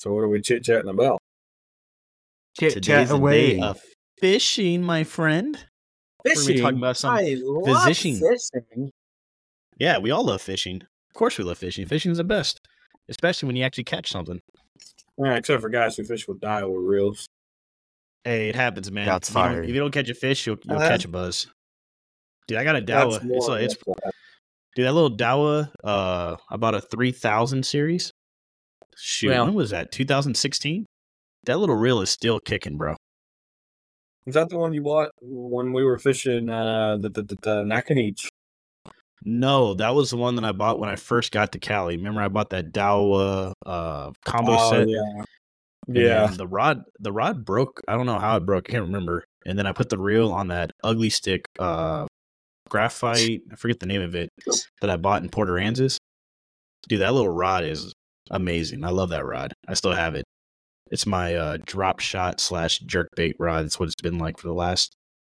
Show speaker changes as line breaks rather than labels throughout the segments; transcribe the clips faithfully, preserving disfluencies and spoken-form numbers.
So what are we chit chatting about?
Chit
Today's
chat
a
away.
day of fishing, my friend. We're gonna be talking about some
I love
fishing.
fishing.
Yeah, we all love fishing. Of course we love fishing. Fishing's the best. Especially when you actually catch something.
Yeah, except for guys who fish with dial reels.
Hey, it happens, man.
Shots
If you, don't,
fired.
if you don't catch a fish, you'll, you'll
Uh,
catch a buzz. Dude, I got a
That's
Dawa.
more
It's, like, it's
like that.
Dude, that little Dawa, uh, I bought a three thousand series. Shoot,
Yeah.
when was that? two thousand sixteen? That little reel is still kicking, bro.
Is that the one you bought when we were fishing uh, the, the, the, the Nacogdoches?
No, that was the one that I bought when I first got to Cali. Remember, I bought that Dawa uh, combo
Oh,
set.
yeah.
And
Yeah.
the rod, the rod broke. I don't know how it broke. I can't remember. And then I put the reel on that ugly stick, uh, graphite. I forget the name of it that I bought in Port Aransas. Dude, that little rod is amazing. I love that rod. I still have it. It's my uh, drop shot slash jerk bait rod. That's what it's been like for the last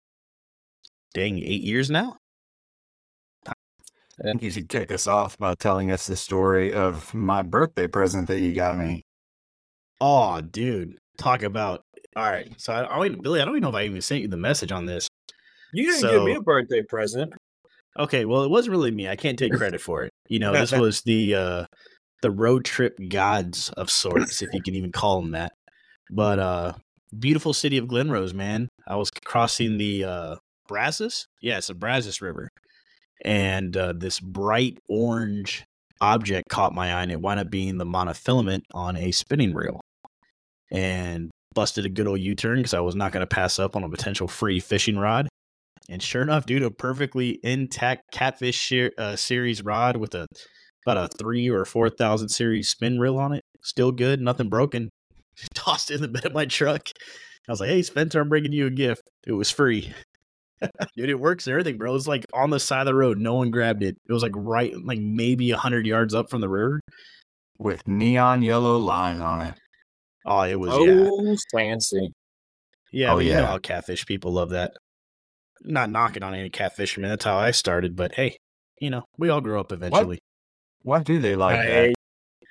dang eight years now.
I think you should kick us off by telling us the story of my birthday present that you got me.
Oh, dude, talk about. All right, so I, I don't- Billy, I don't even know if I even sent you the message on this.
You didn't
So-
give me a birthday present.
Okay, well, it wasn't really me. I can't take credit for it. You know, this was the uh, the road trip gods of sorts, if you can even call them that. But uh, beautiful city of Glenrose, man. I was crossing the uh, Brazos. Yeah, it's the Brazos River. And uh, this bright orange object caught my eye, and it wound up being the monofilament on a spinning reel. And busted a good old U-turn because I was not going to pass up on a potential free fishing rod. And sure enough, dude, a perfectly intact Catfish sheer, uh, series rod with a about a three or four thousand series spin reel on it. Still good, nothing broken. Tossed it in the bed of my truck. I was like, "Hey, Spencer, I'm bringing you a gift. It was free." Dude, it works and everything, bro. It was like on the side of the road. No one grabbed it. It was like right, like maybe a hundred yards up from the river.
With neon yellow line on it.
Oh, it was yeah,
Oh, fancy.
yeah.
Oh,
but you know
yeah.
how catfish people love that. Not knocking on any catfisherman. That's how I started. But hey, you know, we all grow up eventually.
Why do they like
Hey,
that?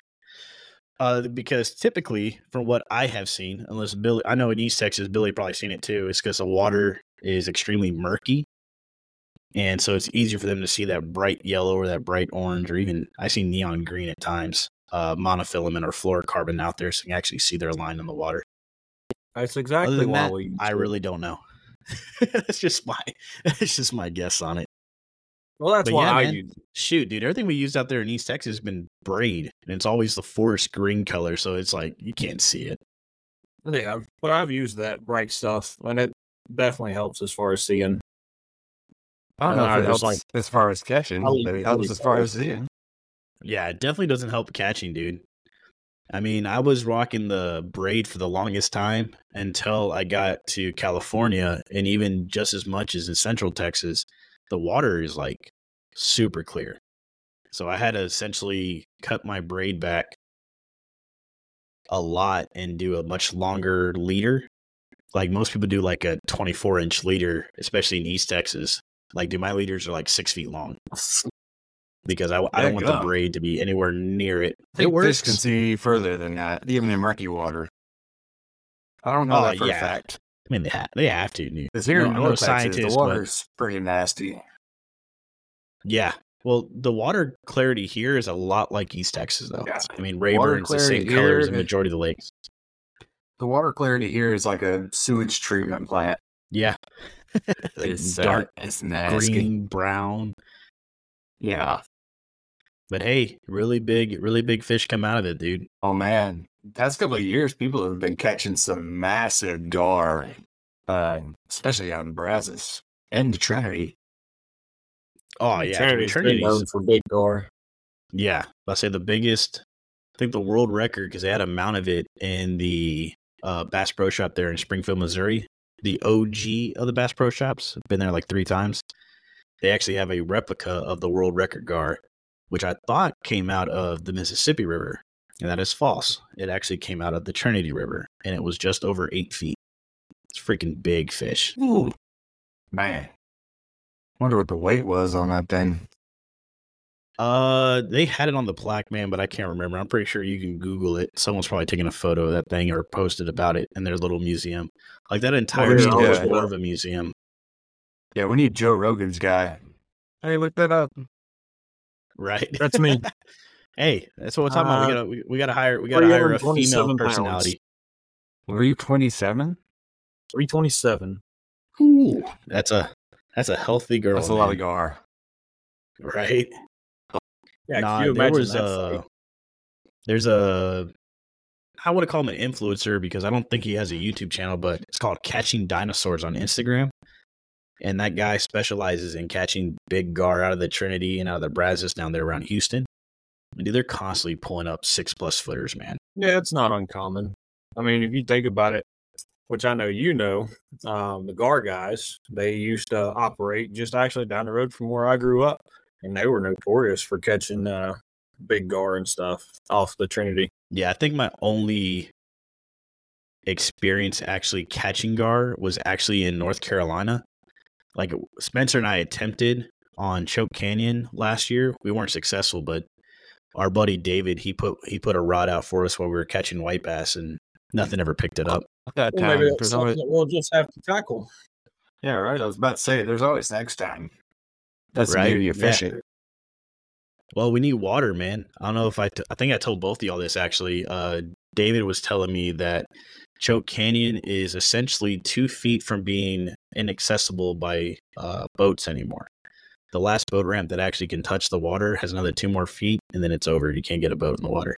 Uh, because typically, from what I have seen, unless Billy, I know in East Texas, Billy probably seen it too. It's because the water is extremely murky, and so it's easier for them to see that bright yellow or that bright orange, or even I see neon green at times, uh, monofilament or fluorocarbon out there, so you can actually see their line in the water.
that's
Other
exactly
than
why
that,
we.
I really don't know. That's just my, that's just my guess on it.
Well, that's
But
why
yeah,
I
man.
use.
Shoot, dude, everything we used out there in East Texas has been braid, and it's always the forest green color, so it's like you can't see it.
Yeah, but I've used that bright stuff, and it definitely helps as far as seeing.
I don't know
I
if it
just
helps
like-
as far as catching,
I
but
like
it helps
really
as far
cool.
as seeing.
Yeah, it definitely doesn't help catching, dude. I mean, I was rocking the braid for the longest time until I got to California, and even just as much as in Central Texas, the water is like super clear. So I had to essentially cut my braid back a lot and do a much longer leader. Like most people do like a twenty-four inch leader, especially in East Texas. Like, dude, my leaders are like six feet long because I, I don't want the
Dadgum.
braid to be anywhere near it.
I think
It works.
fish can see further than that, even in murky water. I don't know
Oh,
that for
yeah.
a fact.
I mean, they, ha- they have to, dude.
Because here
No,
in
I'm no
North Texas, the
scientist, but-
water's pretty nasty.
Yeah. Well, the water clarity here is a lot like East Texas, though.
Yeah.
I mean,
Water
Rayburn's the same
clarity
color as
here
the
is-
majority of the lakes.
The water clarity here is like a sewage treatment plant.
Yeah. Like
It's
dark
uh, it's nasty.
green, brown.
Yeah.
But hey, really big, really big fish come out of it, dude.
Oh man, past couple of years, people have been catching some massive gar, uh, especially out in Brazos and the Trinity.
Oh, yeah.
Trinity's been
Trinity's.
known for big gar.
Yeah. I'll say the biggest, I think the world record, because they had a mount of it in the uh, Bass Pro Shop there in Springfield, Missouri. The O G of the Bass Pro Shops. Been there like three times. They actually have a replica of the world record gar, which I thought came out of the Mississippi River. And that is false. It actually came out of the Trinity River, and it was just over eight feet. It's freaking big fish.
Ooh, man. Wonder what the weight was on that thing.
Uh, they had it on the plaque, man, but I can't remember. I'm pretty sure you can Google it. Someone's probably taken a photo of that thing or posted about it in their little museum. Like that entire
yeah,
city
I'll
was
look it
more
up.
of a museum,
Yeah, we need Joe Rogan's guy. Hey, look that up.
right?
That's me.
Hey, that's what we're talking about. We
Uh,
gotta we, we gotta hire we gotta hire a female
three hundred twenty-seven pounds.
personality.
Were you twenty-seven?
three twenty-seven.
Ooh,
That's a that's a healthy girl.
that's a lot of
man.
gar.
Right?
Yeah,
Nah,
can you
there
imagine
was
that
a
fight?
there's a I want to call him an influencer because I don't think he has a YouTube channel, but it's called Catching Dinosaurs on Instagram. And that guy specializes in catching big gar out of the Trinity and out of the Brazos down there around Houston. And dude, they're constantly pulling up six plus footers, man.
Yeah, it's not uncommon. I mean, if you think about it, which I know you know, um, the Gar guys, they used to operate just actually down the road from where I grew up, and they were notorious for catching uh, big Gar and stuff off the Trinity.
Yeah, I think my only experience actually catching gar was actually in North Carolina. Like Spencer and I attempted on Choke Canyon last year. We weren't successful, but our buddy David, he put he put a rod out for us while we were catching white bass, and nothing ever picked it up.
That
Well,
time,
maybe that's
there's
something
always,
that we'll just have to tackle.
yeah, right. I was about to say, there's always next time. That's the
Right?
beauty of
Yeah.
fishing.
Well, we need water, man. I don't know if I t- I think I told both of y'all this actually. Uh, David was telling me that Choke Canyon is essentially two feet from being inaccessible by uh, boats anymore. The last boat ramp that actually can touch the water has another two more feet, and then it's over. You can't get a boat in the water.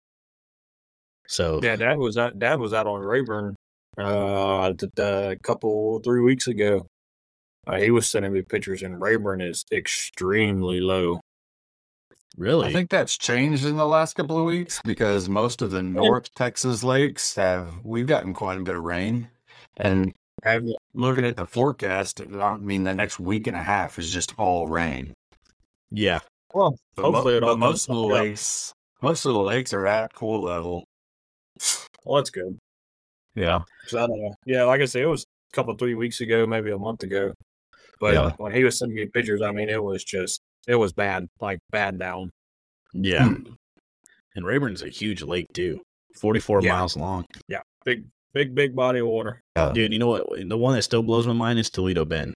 So
Yeah, Dad was out. Dad was out on Rayburn uh, a couple three weeks ago. Uh, he was sending me pictures, and Rayburn is extremely low.
really,
I think that's changed in the last couple of weeks because most of the North Texas lakes have, we've gotten quite a bit of rain. And
Have you?
looking at the forecast, I mean, the next week and a half is just all rain.
yeah,
Well,
But, mo-
hopefully it all
but most of the
comes back up.
lakes, most of the lakes are at pool level.
Well, that's good.
Yeah.
'Cause I don't know. Yeah, like I said, it was a couple three weeks ago, maybe a month ago. But
Yeah.
when he was sending me pictures, I mean, it was just it was bad, like bad down.
yeah.
Hmm.
And Rayburn's a huge lake too, forty-four
Yeah.
miles long.
Yeah, big, big, big body of water.
Dude, you know what? The one that still blows my mind is Toledo Bend.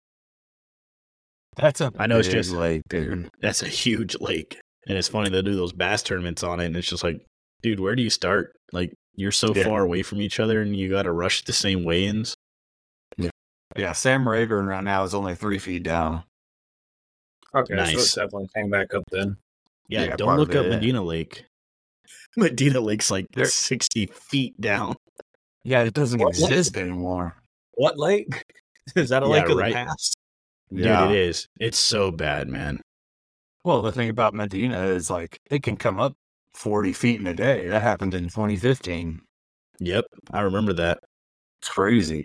That's a
I know it's
big
just-
lake, dude.
That's a huge lake. And it's funny they do those bass tournaments on it, and it's just like, dude, where do you start? Like, you're so
Yeah.
far away from each other, and you got to rush the same weigh-ins.
Yeah, Sam Rayburn right now is only three feet down.
Okay, so
Nice.
it definitely came back up then.
Yeah,
Yeah,
don't
part
look
of
up
it.
Medina Lake. Medina Lake's like
There-
sixty feet down.
Yeah, it doesn't
What-
exist anymore.
What lake? Is that a
Yeah,
lake of
right.
the past?
Dude,
Yeah.
it is. It's so bad, man.
Well, the thing about Medina is like it can come up forty feet in a day. That happened in twenty fifteen.
Yep, I remember that.
It's crazy.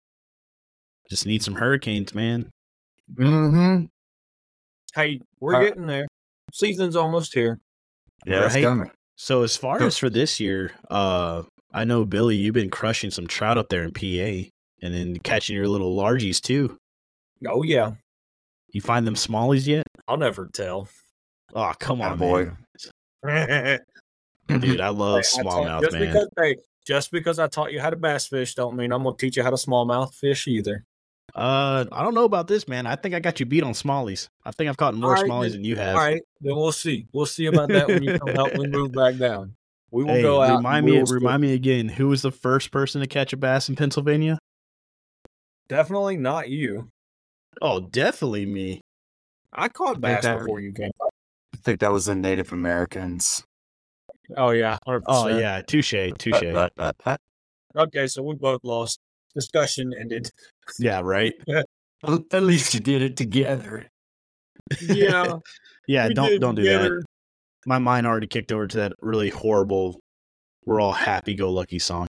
Just need some hurricanes, man.
Mm-hmm.
Hey, we're
Uh,
getting there. Season's almost here.
Yeah, it's
Right?
coming.
So as far
Go-
as for this year, uh, I know Billy, you've been crushing some trout up there in P A, and then catching your little largies too.
Oh yeah,
You find them smallies yet?
I'll never tell.
Oh, come on,
boy.
I
dude! I love
taught-
smallmouth,
just
man.
because hey, just because I taught you how to bass fish, don't mean I'm gonna teach you how to smallmouth fish either.
Uh, I don't know about this, man. I think I got you beat on smallies. I think I've caught more
All right,
smallies
then-
than you have.
All right, then we'll see. We'll see about that when you come help me move back down. We will
Hey,
go out.
remind
and
me,
we will
remind me again. Who was the first person to catch a bass in Pennsylvania?
Definitely not you.
Oh, definitely me.
I caught
think
bass
that-
before you came.
I think that was the Native Americans.
Oh yeah. one hundred
Oh
percent.
yeah, touche, touche.
But, but, but,
Okay, so we both lost. Discussion ended.
Yeah, right.
but at least you did it together.
Yeah.
Yeah,
we
don't
did
don't do that.
together.
My mind already kicked over to that really horrible. We're all happy-go-lucky song,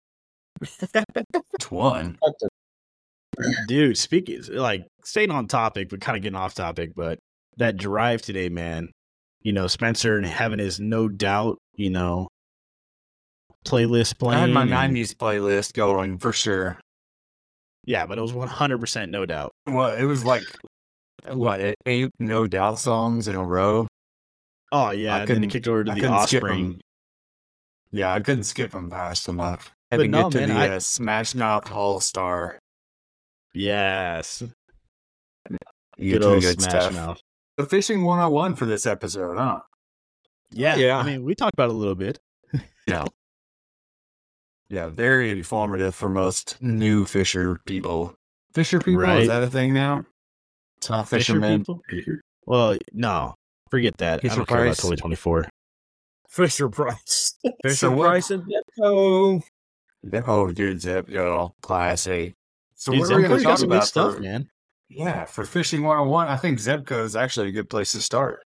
Which one?
dude. Speaking like staying on topic, but kind of getting off topic. But that drive today, man. You know, Spencer and having his No Doubt, you know, playlist
I
playing.
had my
and-
nineties playlist going for sure.
Yeah, but it was one hundred percent No Doubt.
Well, it was like, what, eight No Doubt songs in a row?
Oh yeah,
I
and then
couldn't-
it kicked over to
I
the
couldn't skip
Osprey.
them. Yeah, I couldn't skip them fast enough. Had
But
to
no,
get to
man,
the
I-
uh, Smash Mouth All Star.
Yes,
You
good
get to the
old
good
Smash
stuff.
Mouth.
The fishing one oh one for this episode, huh?
Yeah,
Yeah.
I mean, we talked about it a little bit.
Yeah. Yeah, very informative for most new fisher people. Fisher people,
Right.
is that a thing now? It's not
Fisher
fishermen.
people? Well, no, forget that.
Fisher
I don't care about
Price?
twenty twenty-four.
Fisher Price. Fisher
So what-
Price and Depot.
Oh, dude, Zepco, classy. So
Dude,
what are we going
Zepco's
to
got
talk
some good
about
stuff,
for,
man.
Yeah, for fishing one oh one, I think Zepco is actually a good place to start.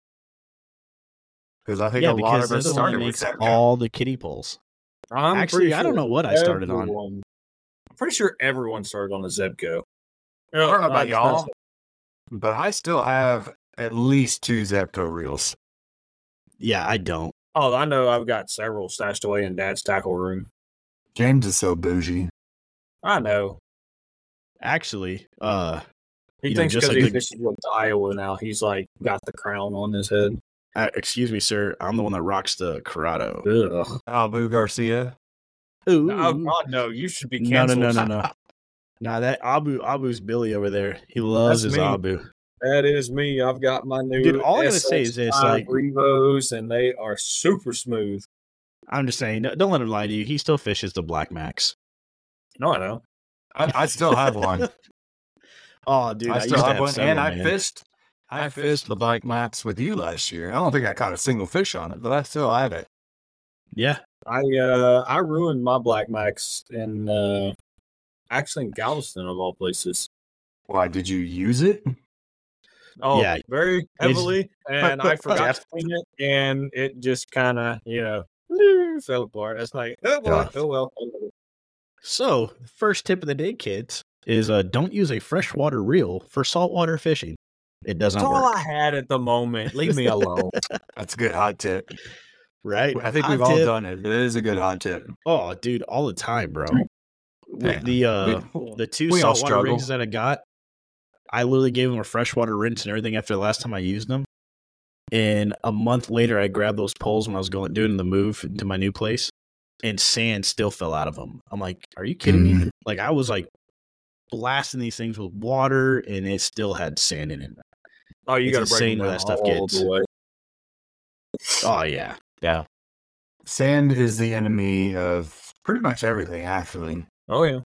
Because I think
Yeah,
a lot
because
of us
they're the one that
started with
makes
Zepco.
all the kiddie poles.
I'm
Actually,
pretty
I don't
sure
know what I started on.
everyone- I'm pretty sure everyone started on a Zebco.
I don't know about y'all, but I still have at least two Zepco reels.
Yeah, I don't.
Oh, I know. I've got several stashed away in Dad's tackle room.
James is so bougie.
I know.
Actually, uh,
He
You know,
thinks
just
because
like
he
the-
fishes with Iowa now, he's like got the crown on his head.
uh, excuse me, sir. I'm the one that rocks the Corrado.
Ugh.
Abu Garcia.
Ooh.
Oh God, no! You should be
no, no,
canceled.
no, no, no. Nah, that Abu Abu's Billy over there. He loves
That's
his
me.
Abu.
That is me. I've got my new
Dude, all I'm gonna say is this,
S X five
like-
Revos, and they are super smooth.
I'm just saying, no- don't let him lie to you. He still fishes the Black Max.
No, I know.
I, I still have one.
Oh, dude,
I
I,
still
used to
have
have
one,
several,
and I
man.
fished. I fished the bike maps with you last year. I don't think I caught a single fish on it, but I still have it.
Yeah,
I uh I ruined my Black Max in uh actually in Galveston of all places.
Why did you use it?
Oh,
Yeah.
very heavily, and I forgot to clean it, and it just kind of you know fell apart. It's like oh boy,
Yeah.
oh well.
So, first tip of the day, kids, is uh, don't use a freshwater reel for saltwater fishing. It doesn't
That's all
work.
I had at the moment. Leave me alone.
That's a good hot tip.
Right?
I think
Hot
we've all
tip.
done it. It is a good hot tip.
Oh, dude, all the time, bro. With
Yeah.
the uh,
We-
the two
we all
saltwater
struggle.
rigs that I got, I literally gave them a freshwater rinse and everything after the last time I used them. And a month later, I grabbed those poles when I was going doing the move to my new place, and sand still fell out of them. I'm like, are you kidding me?
Mm.
Like, I was like blasting these things with water, and it still had sand in it.
Oh, you
It's
got to break
insane
them
where
down
that stuff
all
gets.
the way.
Oh yeah,
Yeah. Sand is the enemy of pretty much everything, actually.
Oh yeah.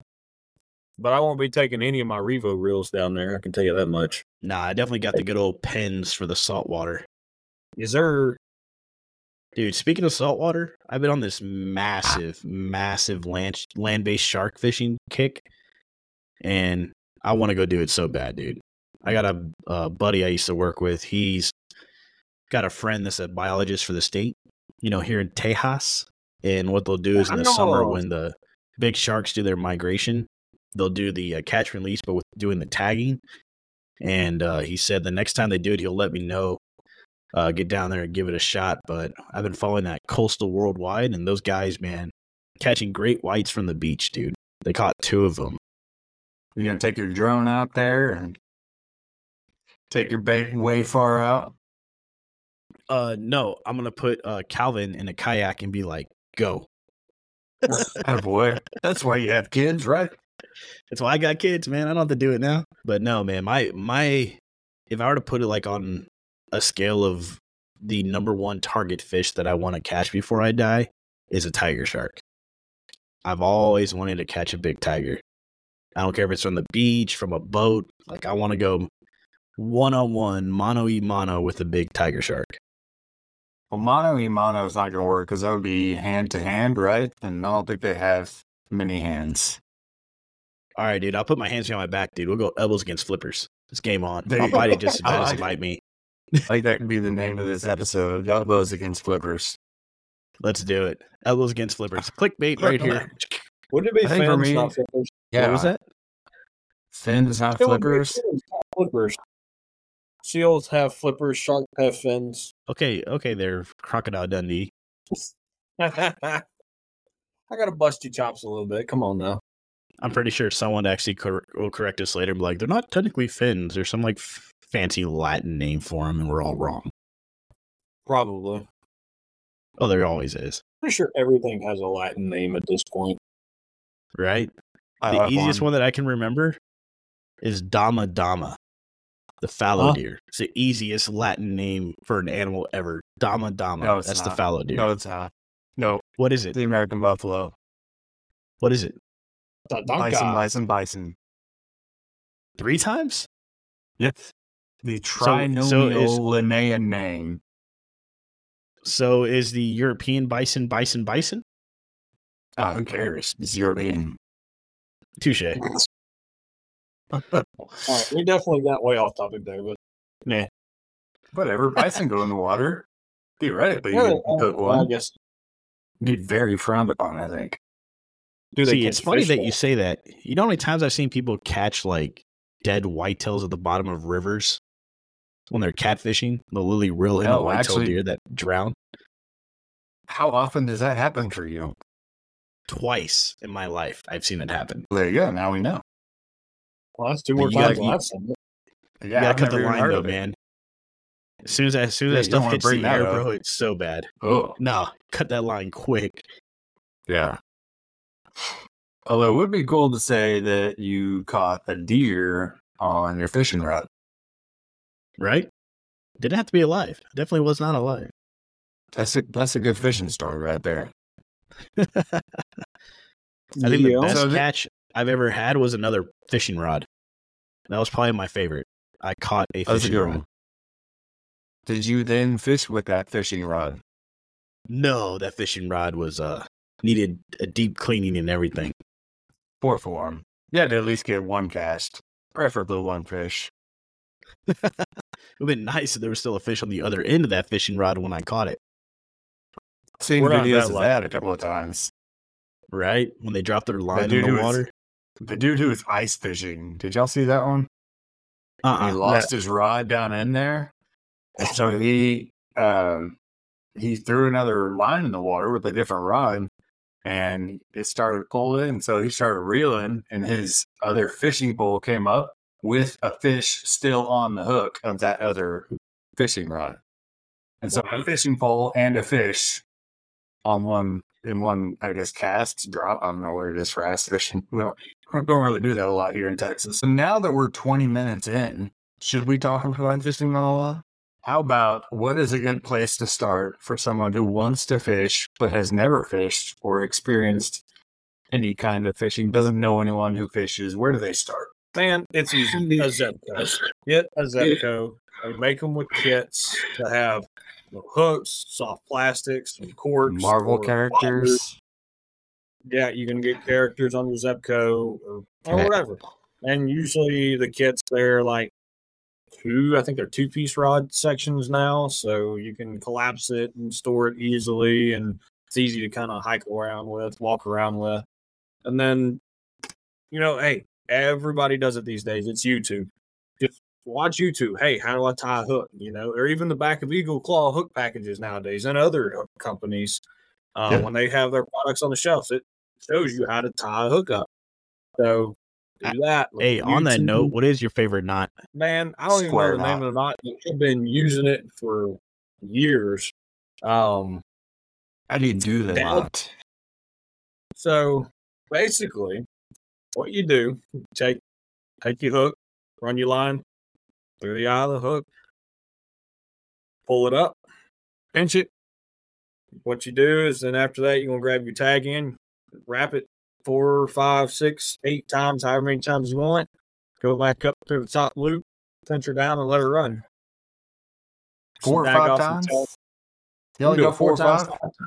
But I won't be taking any of my Revo reels down there. I can tell you that much.
nah, I definitely got the good old pens for the saltwater.
Is there?
Dude, speaking of saltwater, I've been on this massive, massive land land based shark fishing kick, and I want to go do it so bad, dude. I got a, a buddy I used to work with. He's got a friend that's a biologist for the state, you know, here in Tejas. And what they'll do is in the summer
Wow.
when the big sharks do their migration, they'll do the uh, catch and release, but with doing the tagging. And uh, he said the next time they do it, he'll let me know. Uh, get down there and give it a shot. But I've been following that Coastal Worldwide, and those guys, man, catching great whites from the beach, dude. They caught two of them.
You're going to take your drone out there and take your bait way far out.
Uh, no, I'm gonna put uh Calvin in a kayak and be like, "Go."
Oh, boy. That's why you have kids, right?
That's why I got kids, man. I don't have to do it now. But no, man, my my, if I were to put it like on a scale of the number one target fish that I want to catch before I die, is a tiger shark. I've always wanted to catch a big tiger. I don't care if it's from the beach, from a boat. Like, I want to go one on one, mano y mano with a big tiger shark.
Well, mono y mono is not going to work because that would be hand to hand, right? And I don't think they have many hands.
All right, dude. I'll put my hands behind my back, dude. We'll go elbows against flippers. It's game on.
There
I'll
you
bite
go.
it just as
I
bad as
like
it
it.
bite me.
I think that could be the name of this episode. Elbows against flippers.
Let's do it. Elbows against flippers. Clickbait right here.
Wouldn't it be
I think for
fins,
me-
not flippers?
What was that?
Fins, not
It would be
flippers.
fins, not flippers. Seals have flippers. Sharks have fins.
Okay, okay, there, Crocodile Dundee.
I gotta bust your chops a little bit. Come on now.
I'm pretty sure someone actually cor- will correct us later and be like, they're not technically fins. There's some like f- fancy Latin name for them, and we're all wrong.
Probably.
Oh, there always is,
Pretty sure everything has a Latin name at this point.
right?
I
The
like
easiest
one.
one that I can remember is Dama Dama, the fallow
Huh?
deer. It's the easiest Latin name for an animal ever. Dama Dama.
No, it's
That's the
not.
fallow deer.
No, it's not. No,
What is
it's
it?
the American buffalo.
What is it?
Tatanka.
Bison, bison, bison.
Three times?
Yep. The
so
trinomial
is-
Linnaean name.
So is the European bison bison bison?
Oh, who cares? It's European.
Touche.
All right, we definitely got way off topic there, but nah.
Whatever. Bison go in the water. Theoretically,
Yeah,
you could cook
well, I
one.
guess.
Be very frowned upon, I think.
Do they
See,
catch
it's funny
fish,
that
though?
you say that. You know how many times I've seen people catch like dead whitetails at the bottom of rivers when they're catfishing? They'll literally reel in a
No,
whitetail
actually-
deer that drowned.
How often does that happen for you?
Twice in my life, I've seen it happen.
There you go. Now we know.
Well, that's two
But
more
you gotta
times than
keep-
I've seen it.
Yeah,
you gotta
I've
cut the
never even
line
heard
though,
of it.
man. As soon as that, as soon as
Yeah,
that
you don't
stuff
wanna
hits the
bring that
air,
up.
bro, it's so bad.
Oh,
No, cut that line quick.
yeah. Although it would be cool to say that you caught a deer on your fishing rod.
Right? Didn't have to be alive. Definitely was not alive.
That's a that's a good fishing story right there.
I think the
Yeah.
best
So the-
catch I've ever had was another fishing rod. That was probably my favorite. I caught a
That was a
fishing
good
rod.
one. Did you then fish with that fishing rod?
No, that fishing rod was uh needed a deep cleaning and everything.
Poor form. You had to at least get one cast, preferably one fish.
It would have been nice if there was still a fish on the other end of that fishing rod when I caught it.
Seen
We're not
videos
that
of
lucky.
that a couple of times.
Right? When they drop their line in
dude
the
who was-
water.
The dude who was ice fishing, did y'all see that one? He
Uh-uh.
lost his rod down in there. And so he um, he threw another line in the water with a different rod, and it started pulling. And so he started reeling, and his other fishing pole came up with a fish still on the hook of that other fishing rod. And so a fishing pole and a fish on one in one, I guess, cast drop. I don't know where it is for ice fishing. We don't, we don't really do that a lot here in Texas. So now that we're twenty minutes in, should we talk about fly fishing a lot? How about what is a good place to start for someone who wants to fish but has never fished or experienced any kind of fishing, doesn't know anyone who fishes? Where do they start?
Man, it's easy. A Zebco. Get a Zebco. They make them with kits to have hooks, soft plastics, and corks.
Marvel
or
characters.
Yeah, you can get characters on your Zebco or, or
Okay.
whatever. And usually the kits, they're like two, I think they're two piece rod sections now. So you can collapse it and store it easily. And it's easy to kind of hike around with, walk around with. And then, you know, hey, everybody does it these days. It's YouTube. Just watch YouTube. Hey, how do I tie a hook? You know, or even the back of Eagle Claw hook packages nowadays and other hook companies. Uh,
Yeah.
When they have their products on the shelves, it shows you how to tie a hook up. So do that. Look
Hey,
at
on that
YouTube.
note, what is your favorite knot?
Man, I don't
Square
even know the name of the knot. I've been using it for years. Um,
How do you do that?
That- so basically, what you do, you take take your hook, run your line through the eye of the hook, pull it up, pinch it. What you do is then after that, you're gonna grab your tag in, wrap it four, five, six, eight times, however many times you want. Go back up to the top loop, pinch her down, and let her run.
Four or
Snag
five
off the
times?
tail.
You only
do
go
it
four or
times,
five?
five times.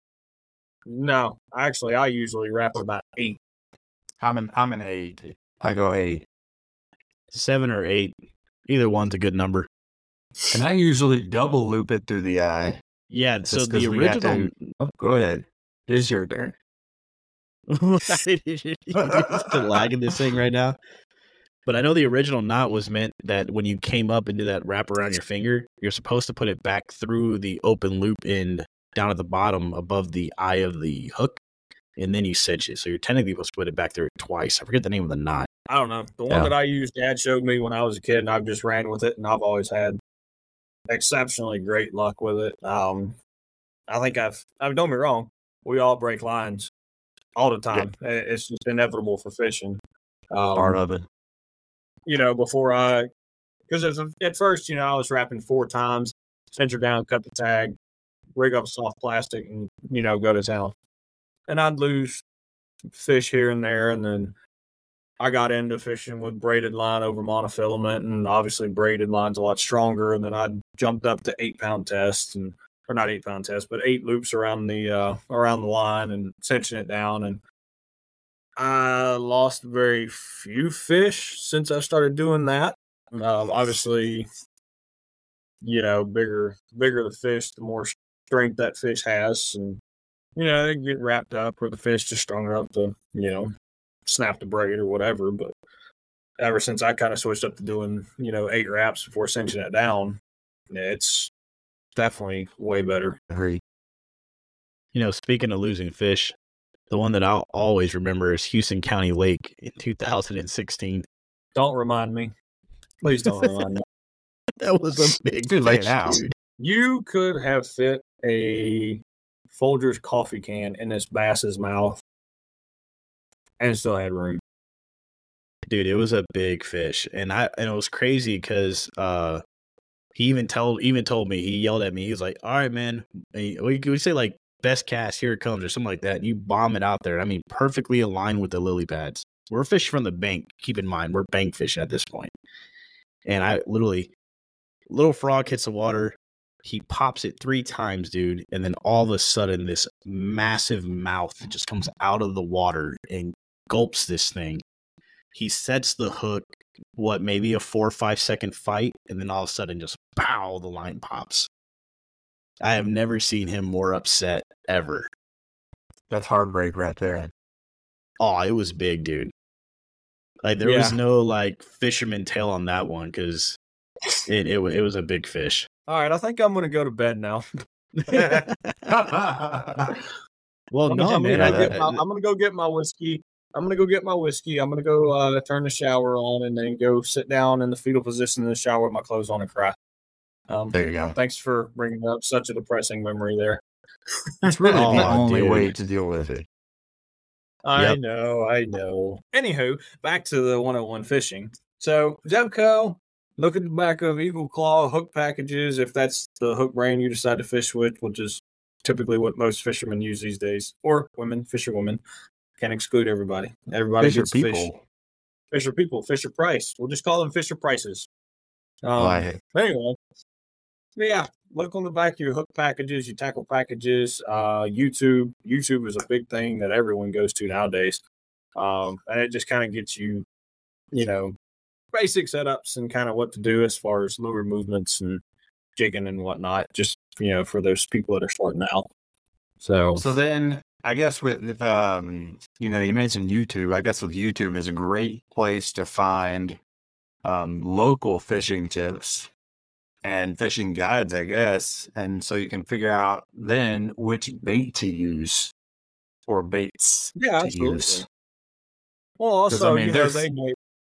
No, actually, I usually wrap about eight.
I'm an I'm an eight. I go eight.
Seven or eight. Either one's a good number.
And I usually double loop it through the eye.
Yeah, so
Just
the
'cause we have to-
original
Oh, go ahead. It's your turn.
You're still lagging this thing right now. But I know the original knot was meant that when you came up and did that wrap around your finger, you're supposed to put it back through the open loop end down at the bottom above the eye of the hook, and then you cinch it. So you're technically supposed to put it back there twice. I forget the name of the knot.
I don't know. The one
Yeah.
that I used, Dad showed me when I was a kid, and I've just ran with it, and I've always had. exceptionally great luck with it. Um, I think I've, I mean, don't be wrong, we all break lines all the time. Yeah. It's just inevitable for fishing. Um,
Part of it.
You know, before I, because at first, you know, I was wrapping four times, center down, cut the tag, rig up soft plastic, and, you know, go to town. And I'd lose fish here and there, and then I got into fishing with braided line over monofilament, and obviously braided line's a lot stronger. And then I jumped up to eight pound tests, and or not eight pound tests, but eight loops around the uh, around the line and cinching it down. And I lost very few fish since I started doing that. Um, obviously, you know, bigger bigger the fish, the more strength that fish has, and you know, they get wrapped up, or the fish just strong enough to, you know, snap the braid or whatever. But ever since I kind of switched up to doing, you know, eight wraps before cinching it down, it's definitely way better.
You know, speaking of losing fish, the one that I'll always remember is Houston County Lake in two thousand sixteen.
Don't remind me. Please don't remind me.
That was a big
Too late now.
Dude.
You could have fit a Folgers coffee can in this bass's mouth and still had room.
Dude, it was a big fish. And I and it was crazy because uh he even told even told me, he yelled at me, he was like, all right, man. We we say like best cast, here it comes, or something like that. And you bomb it out there. I mean, perfectly aligned with the lily pads. We're fishing from the bank. Keep in mind, we're bank fishing at this point. And I literally, little frog hits the water. He pops it three times, dude. And then all of a sudden, this massive mouth just comes out of the water and gulps this thing. He sets the hook, what, maybe a four or five second fight. And then all of a sudden, just pow, the line pops. I have never seen him more upset ever.
That's heartbreak right there.
Oh, it was big, dude. Like, there yeah. was no, like, fisherman tail on that one because it, it, it was a big fish.
All right, I think I'm going to go to bed now.
Well,
I'm
no,
gonna,
man.
I'm going to I'm gonna go get my whiskey. I'm going to go get my whiskey. I'm going to go uh, turn the shower on and then go sit down in the fetal position in the shower with my clothes on and cry. Um,
there you go.
Thanks for bringing up such a depressing memory there.
That's really
oh,
the only
dude.
way to deal with it.
I
Yep.
know, I know. Anywho, back to the one oh one fishing. So, Zebco, look at the back of Eagle Claw hook packages, if that's the hook brand you decide to fish with, which is typically what most fishermen use these days. Or women, fisher women. Can't exclude everybody. Everybody
Fisher
gets
people.
fish. Fisher people, Fisher Price. We'll just call them Fisher Prices. Um,
Like,
anyway, yeah, look on the back of your hook packages, your tackle packages, uh, YouTube. YouTube is a big thing that everyone goes to nowadays. Um, and it just kind of gets you, you know, basic setups and kind of what to do as far as lure movements and jigging and whatnot, just, you know, for those people that are starting out. So,
so then I guess with, um, you know, you mentioned YouTube. I guess with YouTube is a great place to find um, local fishing tips and fishing guides, I guess. And so you can figure out then which bait to use or baits
yeah,
to
absolutely.
use.
Well, also,
I mean,
you know,
there's-
they might...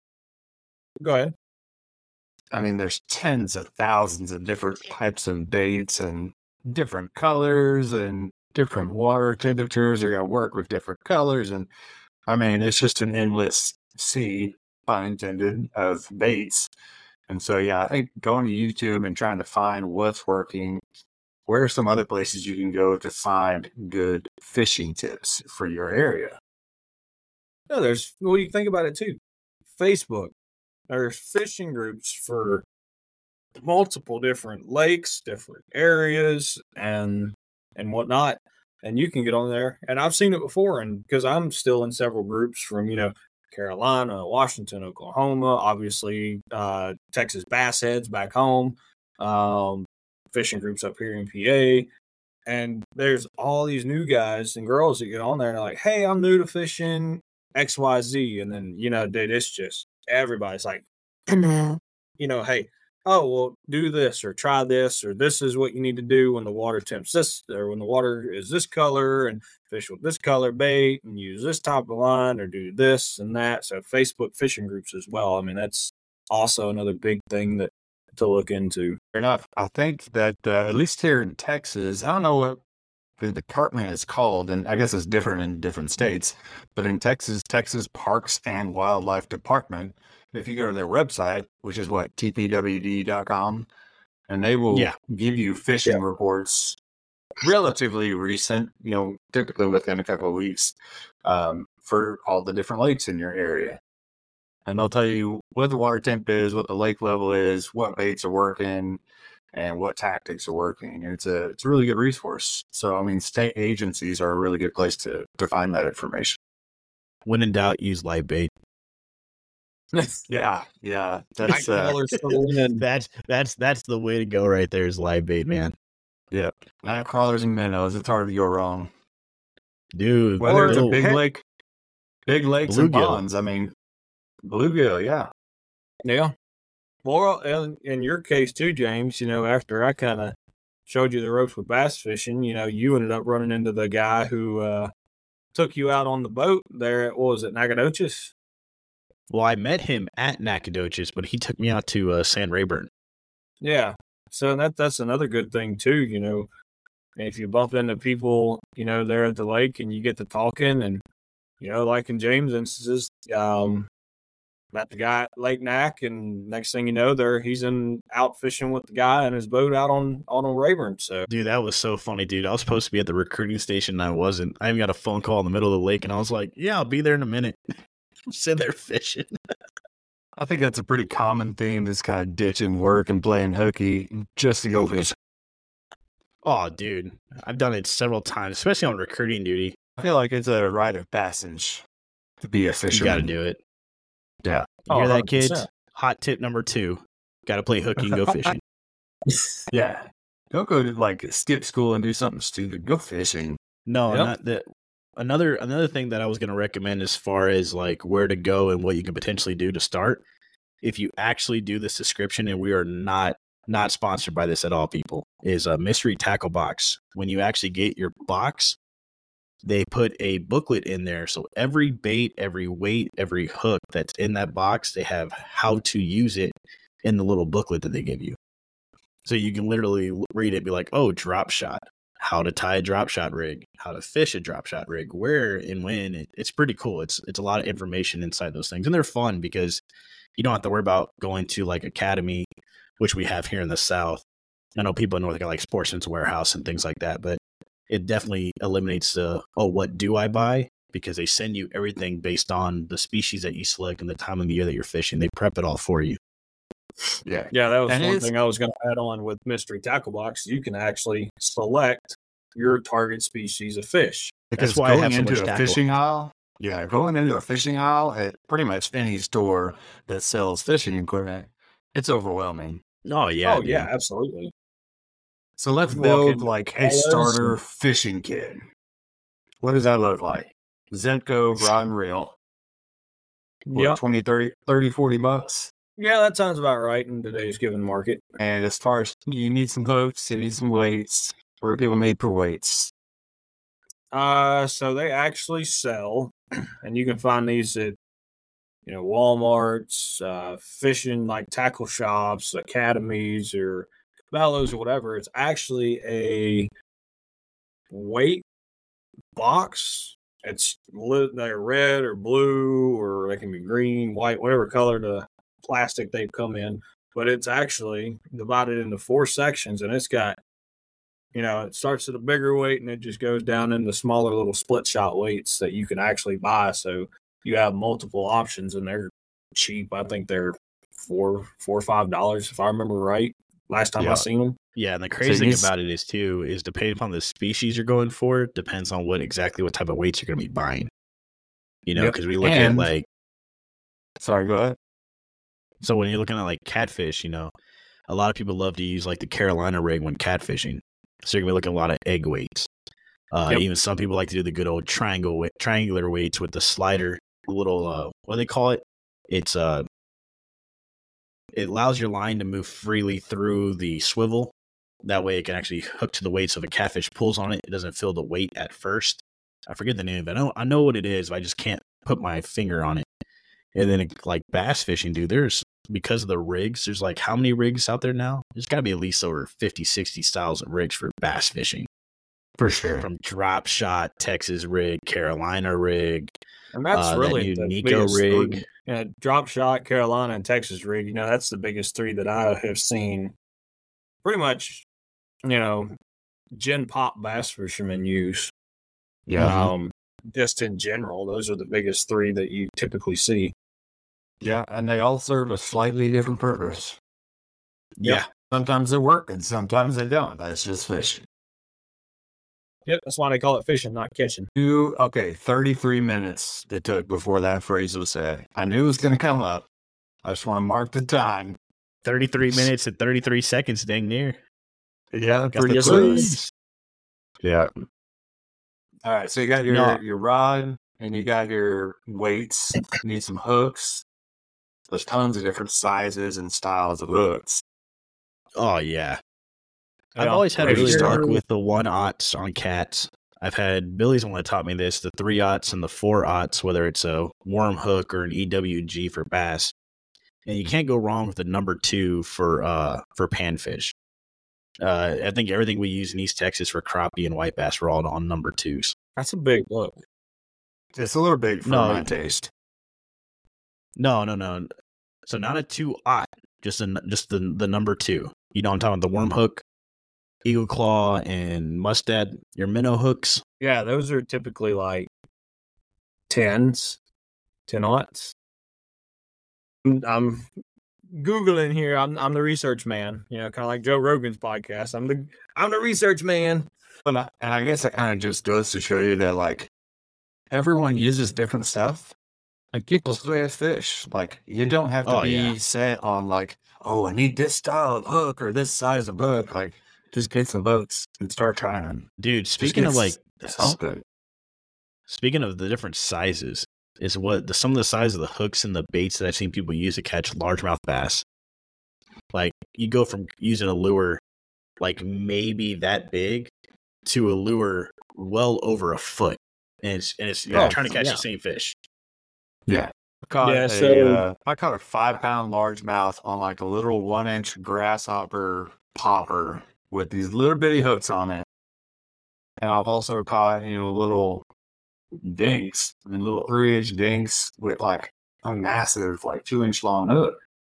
Go ahead.
I mean, there's tens of thousands of different types of baits and different colors and different water temperatures. You're going to work with different colors. And I mean, it's just an endless sea, pun intended, of baits. And so, yeah, I think going to YouTube and trying to find what's working, where are some other places you can go to find good fishing tips for your area?
No, there's, well, you think about it too. Facebook. There's fishing groups for multiple different lakes, different areas, and and whatnot. And you can get on there. And I've seen it before, and because I'm still in several groups from, you know, Carolina, Washington, Oklahoma, obviously uh, Texas bass heads back home, um, fishing groups up here in P A. And there's all these new guys and girls that get on there and are like, hey, I'm new to fishing X Y Z. And then, you know, dude, it's just everybody's like, you know, hey, oh, well, do this or try this, or this is what you need to do when the water temps this, or when the water is this color, and fish with this color bait and use this type of line, or do this and that. So Facebook fishing groups as well. I mean, that's also another big thing that to look into.
Fair enough. I think that uh, at least here in Texas, I don't know what the department is called, and I guess it's different in different states. But in Texas, Texas Parks and Wildlife Department, if you go to their website, which is what T P W D dot com, and they will
Yeah.
give you fishing
Yeah.
reports, relatively recent, you know, typically within a couple of weeks, um, for all the different lakes in your area. And they'll tell you what the water temp is, what the lake level is, what baits are working, and what tactics are working. And it's a it's a really good resource. So I mean, state agencies are a really good place to to find that information.
When in doubt, use light bait.
Yeah, yeah,
Night
that's uh,
crawlers filling in.
That's that's that's the way to go right there. Is live bait, man,
yeah. Night crawlers and minnows. It's hard to go wrong.
dude.
Whether it's a
little-
big
heck-
lake, big lakes and
Bluegill.
ponds. I mean, bluegill. Yeah,
Yeah. Well, in, in your case too, James, you know, after I kind of showed you the ropes with bass fishing, you know, you ended up running into the guy who uh, took you out on the boat there at, what was it, Nacogdoches?
Well, I met him at Nacogdoches, but he took me out to uh, San Rayburn.
Yeah. So that that's another good thing too, you know. If you bump into people, you know, there at the lake and you get to talking and, you know, like in James' instances, um, met the guy at Lake Nac, and next thing you know, there he's in out fishing with the guy in his boat out on on a Rayburn. So
Dude, that was so funny, dude. I was supposed to be at the recruiting station, and I wasn't. I even got a phone call in the middle of the lake, and I was like, "Yeah, I'll be there in a minute." I'm sitting there fishing.
I think that's a pretty common theme. This guy ditching work and playing hooky just to go fish.
Oh, dude, I've done it several times, especially on recruiting duty.
I feel like it's a rite of passage to be a
You
fisherman.
got to do it.
Yeah.
You hear
Oh,
that, kids?
one hundred percent.
Hot tip number two: got to play hooky and go fishing.
Yeah. Don't go to like skip school and do something stupid. Go fishing.
No,
Yep.
not that. Another another thing that I was going to recommend as far as like where to go and what you can potentially do to start, if you actually do this description, and we are not not sponsored by this at all, people, is a mystery tackle box. When you actually get your box, they put a booklet in there. So every bait, every weight, every hook that's in that box, they have how to use it in the little booklet that they give you. So you can literally read it and be like, oh, drop shot, how to tie a drop shot rig, how to fish a drop shot rig, where and when. It, it's pretty cool. It's it's a lot of information inside those things. And they're fun because you don't have to worry about going to like Academy, which we have here in the South. I know people in North Carolina like Sportsman's Warehouse and things like that, but it definitely eliminates the, oh, what do I buy? Because they send you everything based on the species that you select and the time of the year that you're fishing. They prep it all for you.
Yeah.
Yeah, that was
And
one
it's-
thing I was going to add on with Mystery Tackle Box. You can actually select your target species of fish.
Because
why I
going
have so
into
much
a
tackle.
fishing aisle, yeah, going into a fishing aisle at pretty much any store that sells fishing equipment, it's overwhelming.
Oh, yeah.
oh,
dude.
yeah, absolutely.
So let's
You walk
build
in
like a
colors
starter
and-
fishing kit. What does that look like? Zenko rod and reel. What,
Yeah.
twenty, thirty, thirty, forty bucks.
Yeah, that sounds about right in today's given market.
And as far as you need some hooks, you need some weights. Where are people made for weights?
Uh, so they actually sell, and you can find these at, you know, Walmart's, uh, fishing like tackle shops, academies, or Cabela's or whatever. It's actually a weight box. It's lit, they're red or blue, or they can be green, white, whatever color the plastic they've come in. But it's actually divided into four sections, and it's got, you know, it starts at a bigger weight and it just goes down into smaller little split shot weights that you can actually buy. So you have multiple options, and they're cheap. I think they're four, four or five dollars if I remember right. Last time
Yeah.
I seen them.
Yeah, and the
So
crazy
it
thing
needs-
about it is too is depending upon the species you're going for, depends on what exactly what type of weights you're going to be buying. You know,
Yep.
because we look
And-
at like
Sorry, go ahead.
so when you're looking at like catfish, you know, a lot of people love to use like the Carolina rig when catfishing. So you're gonna be looking at a lot of egg weights. Uh,
Yep.
Even some people like to do the good old triangle weight, triangular weights with the slider, little uh, what do they call it? It's uh, it allows your line to move freely through the swivel. That way, it can actually hook to the weight. So if a catfish pulls on it, it doesn't feel the weight at first. I forget the name of it. I know I know what it is, but I just can't put my finger on it. And then like bass fishing, dude, there's because of the rigs, there's like how many rigs out there now? There's got to be at least over fifty, sixty styles of rigs for bass fishing.
For sure.
From drop shot, Texas rig, Carolina rig,
and that's
uh,
really
that new
the
Nico
biggest
rig.
Three. Yeah, drop shot, Carolina, and Texas rig. You know, that's the biggest three that I have seen. Pretty much, you know, Gen Pop bass fishermen use.
Yeah.
Um, just in general, those are the biggest three that you typically see.
Yeah, and they all serve a slightly different purpose.
Yeah.
Yep. Sometimes they work and sometimes they don't. That's just fishing.
Yep, that's why they call it fishing, not catching.
Two, okay, thirty-three minutes it took before that phrase was said. I knew it was going to come up. I just want to mark the time.
thirty-three minutes and thirty-three seconds, dang near.
Yeah,
Got
pretty
the
close. Yeah. All right, so you got your,
No.
your rod and you got your weights. You need some hooks. There's tons of different sizes and styles of hooks.
Oh, yeah. I've
Yeah,
always had
pretty
really
sure.
luck with the one aughts on cats. I've had Billy's the one that taught me this, the three aughts and the four aughts, whether it's a worm hook or an E W G for bass. And you can't go wrong with the number two for uh for panfish. Uh, I think everything we use in East Texas for crappie and white bass were all on number twos.
That's a big look.
It's a little big for
No.
my taste.
No, no, no. So not a two aught, just a, just the the number two. You know, I'm talking about the worm hook, eagle claw, and mustad. Your minnow hooks.
Yeah, those are typically like tens, ten aughts. I'm, I'm Googling here. I'm I'm the research man. You know, kind of like Joe Rogan's podcast. I'm the I'm the research man.
And I, and I guess it kind of just goes to show you that, like, everyone uses different stuff. Like, people sway as fish. Like, you don't have to
Oh,
be
yeah.
set on, like, oh, I need this style of hook or this size of hook. Like, just get some hooks and start trying them.
Dude, speaking of like
something.
Speaking of the different sizes, is what the, some of the size of the hooks and the baits that I've seen people use to catch largemouth bass. Like you go from using a lure like maybe that big to a lure well over a foot, and it's and it's you're
Oh,
trying to catch
yeah.
the same fish.
Yeah. I caught,
Yeah,
a,
so-
uh, I caught a five pound largemouth on like a little one inch grasshopper popper with these little bitty hooks on it. And I've also caught, you know, little dinks, I mean, little three inch dinks with like a massive, like two inch long hook.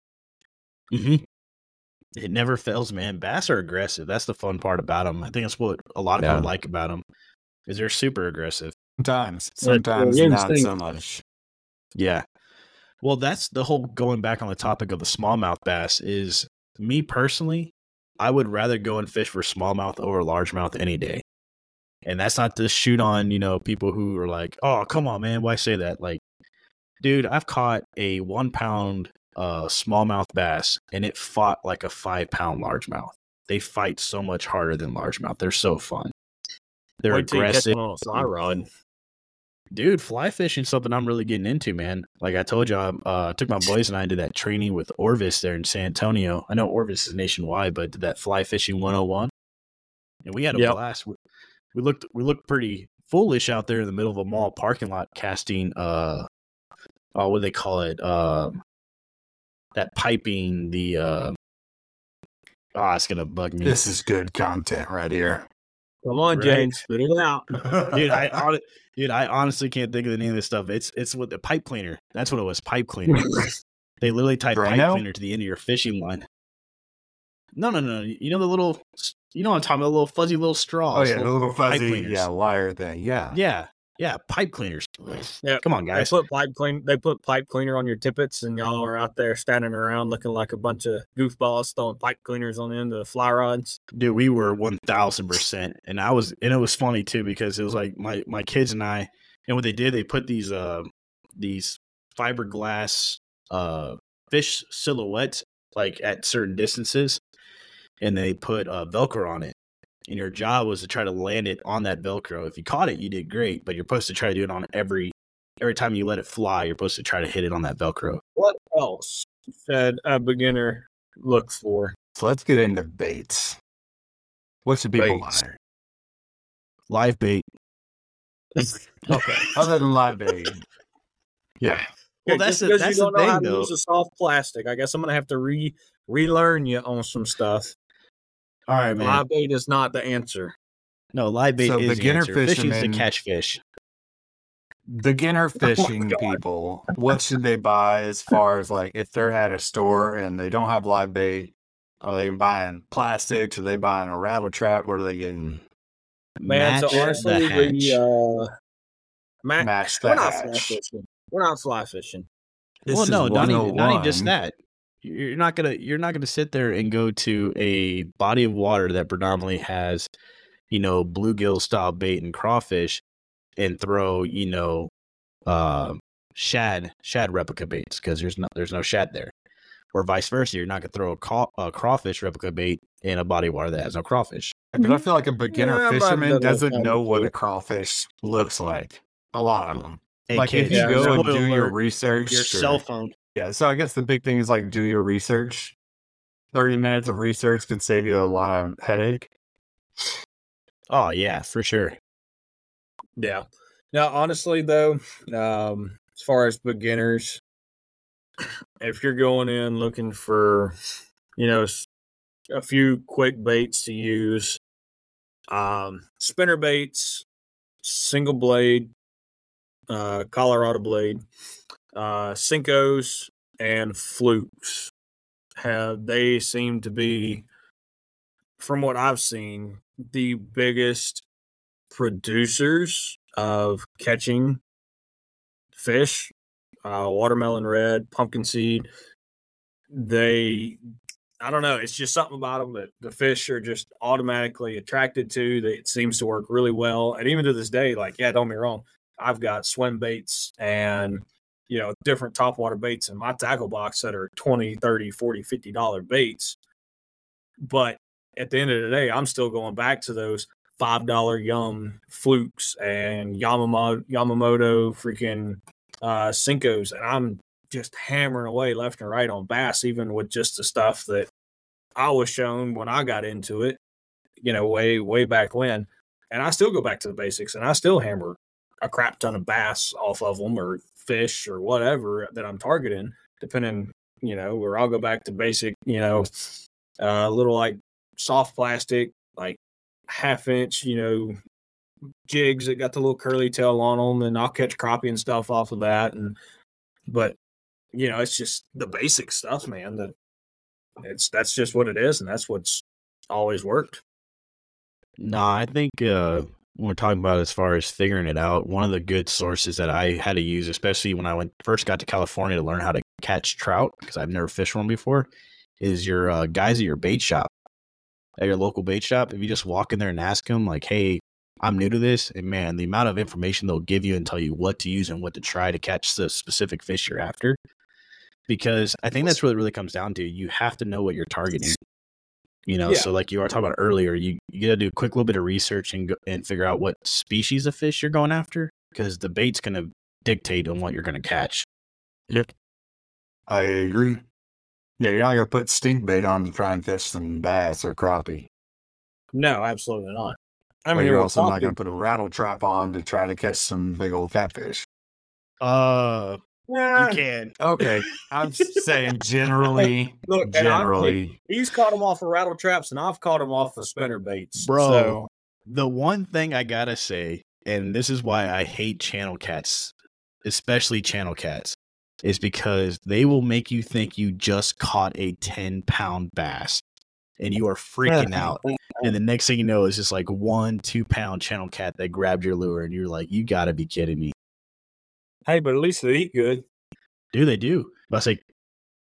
Mm-hmm. It never fails, man. Bass are aggressive. That's the fun part about them. I think that's what a lot of
Yeah.
people like about them, is they're super aggressive.
Sometimes,
Yeah,
sometimes
yeah,
not
instinct.
so much.
Yeah. Well, that's the whole going back on the topic of the smallmouth bass is me personally, I would rather go and fish for smallmouth over largemouth any day. And that's not to shoot on, you know, people who are like, oh, come on, man. Why say that? Like, dude, I've caught a one pound uh, smallmouth bass and it fought like a five pound largemouth. They fight so much harder than largemouth. They're so fun. They're
Wait till you catch
aggressive.
one on a fly rod.
Dude, fly fishing is something I'm really getting into, man. Like I told you, I uh, took my boys and I did that training with Orvis there in San Antonio. I know Orvis is nationwide, but did that fly fishing one oh one. And we had a
Yep.
blast. We, we looked we looked pretty foolish out there in the middle of a mall parking lot casting, uh, oh, what do they call it? Uh, that piping, the, uh, oh, it's going to bug me.
This is good content right here.
Come on,
Right.
James, spit it out.
dude, I hon- dude, I honestly can't think of the name of this stuff. It's it's what the pipe cleaner. That's what it was, pipe cleaner. They literally tied pipe
Drano?
cleaner to the end of your fishing line. No, no, no. You know the little, you know what I'm talking about, the little fuzzy little straws.
Oh, yeah, the little
pipe
fuzzy,
cleaners.
yeah, wire thing. Yeah.
yeah, yeah, pipe cleaners.
Yeah.
Come on,
They
guys.
put pipe clean. They put pipe cleaner on your tippets, and y'all are out there standing around looking like a bunch of goofballs throwing pipe cleaners on the end of the fly rods.
Dude, we were one thousand percent. And I was, and it was funny too, because it was like my, my kids and I, and what they did, they put these, uh, these fiberglass, uh, fish silhouettes, like at certain distances, and they put uh, Velcro on it. And your job was to try to land it on that Velcro. If you caught it, you did great, but you're supposed to try to do it on every, every time you let it fly, you're supposed to try to hit it on that Velcro.
What else should a beginner look for?
So let's get into baits. What should people
Baits.
buy?
Live bait.
Okay.
Other than live bait. Yeah.
Well,
Okay,
that's
just
the
because
that's
you
the
don't know how
thing,
to
though.
use a soft plastic, I guess I'm gonna have to re relearn you on some stuff.
All right, man.
Live bait is not the answer.
No, live bait
So
is the
beginner
answer. Fishing's to
fishermen-
catch fish.
Beginner fishing
God.
people, what should they buy as far as like if they're at a store and they don't have live bait? Are they buying plastics? Are they buying a rattle trap? What are they getting?
Man, so
Match
honestly,
the hatch.
the uh, ma-
Match the
we're not fly
hatch.
fishing. We're not fly fishing.
This
well,
is
no, not even, not even just
one oh one.
that. You're not gonna you're not gonna sit there and go to a body of water that predominantly has, you know, bluegill style bait and crawfish, and throw, you know, uh, shad shad replica baits because there's no there's no shad there, or vice versa. You're not gonna throw a, craw, a crawfish replica bait in a body of water that has no crawfish.
But I feel like a beginner
Yeah, I might have
fisherman
done that
doesn't
time
know what
before.
a crawfish looks like. A lot of them.
Hey,
Like if
kids,
you
Yeah,
go and
spoiler
do your
alert,
research,
your
or-
cell phone.
Yeah, so I guess the big thing is like do your research. Thirty minutes of research can save you a lot of headache.
Oh yeah, for sure.
Yeah. Now, honestly, though, um, as far as beginners, if you're going in looking for, you know, s- a few quick baits to use, um, spinner baits, single blade, uh, Colorado blade, uh, Cincos, and flukes have they seem to be, from what I've seen, the biggest producers of catching fish, uh, watermelon red, pumpkin seed. They, I don't know, it's just something about them that the fish are just automatically attracted to. That it seems to work really well. And even to this day, like, yeah, don't get me wrong, I've got swim baits and, you know, different topwater baits in my tackle box that are twenty, thirty, forty, fifty dollar baits. But at the end of the day, I'm still going back to those five dollar Yum flukes and Yamamoto, Yamamoto freaking uh, Cincos. And I'm just hammering away left and right on bass, even with just the stuff that I was shown when I got into it, you know, way, way back when. And I still go back to the basics and I still hammer a crap ton of bass off of them or fish or whatever that I'm targeting, depending, you know, or I'll go back to basic, you know, a uh, little like soft plastic, like half inch, you know, jigs that got the little curly tail on them, and I'll catch crappie and stuff off of that. And, but, you know, it's just the basic stuff, man. That it's, that's just what it is. And that's what's always worked.
No, I think uh, when we're talking about as far as figuring it out, one of the good sources that I had to use, especially when I went first got to California to learn how to catch trout, because I've never fished one before, is your uh, guys at your bait shop, at your local bait shop. If you just walk in there and ask them, like, hey, I'm new to this, and man, the amount of information they'll give you and tell you what to use and what to try to catch the specific fish you're after. Because I think that's what it really comes down to. You have to know what you're targeting. You know,
Yeah.
so like you were talking about earlier, you, you got to do a quick little bit of research and go, and figure out what species of fish you're going after, because the bait's going to dictate on what you're going to catch.
Yep. I agree. Yeah, you're not gonna put stink bait on to try and fish some bass or crappie.
No, absolutely not. I
I
mean,
you're
we're
also not
talking-
gonna put a rattle trap on to try to catch some big old catfish.
Uh,
Nah.
you can.
Okay, I'm saying generally,
Look, and I'm-
generally.
He's caught them off of rattle traps, and I've caught them off of spinner baits.
Bro.
So,
The one thing I gotta say, and this is why I hate channel cats, especially channel cats, is because they will make you think you just caught a ten pound bass and you are freaking out. And the next thing you know is just like one, two pound channel cat that grabbed your lure, and you're like, you gotta be kidding me.
hey, but at least they eat good.
Do they do? But I was like,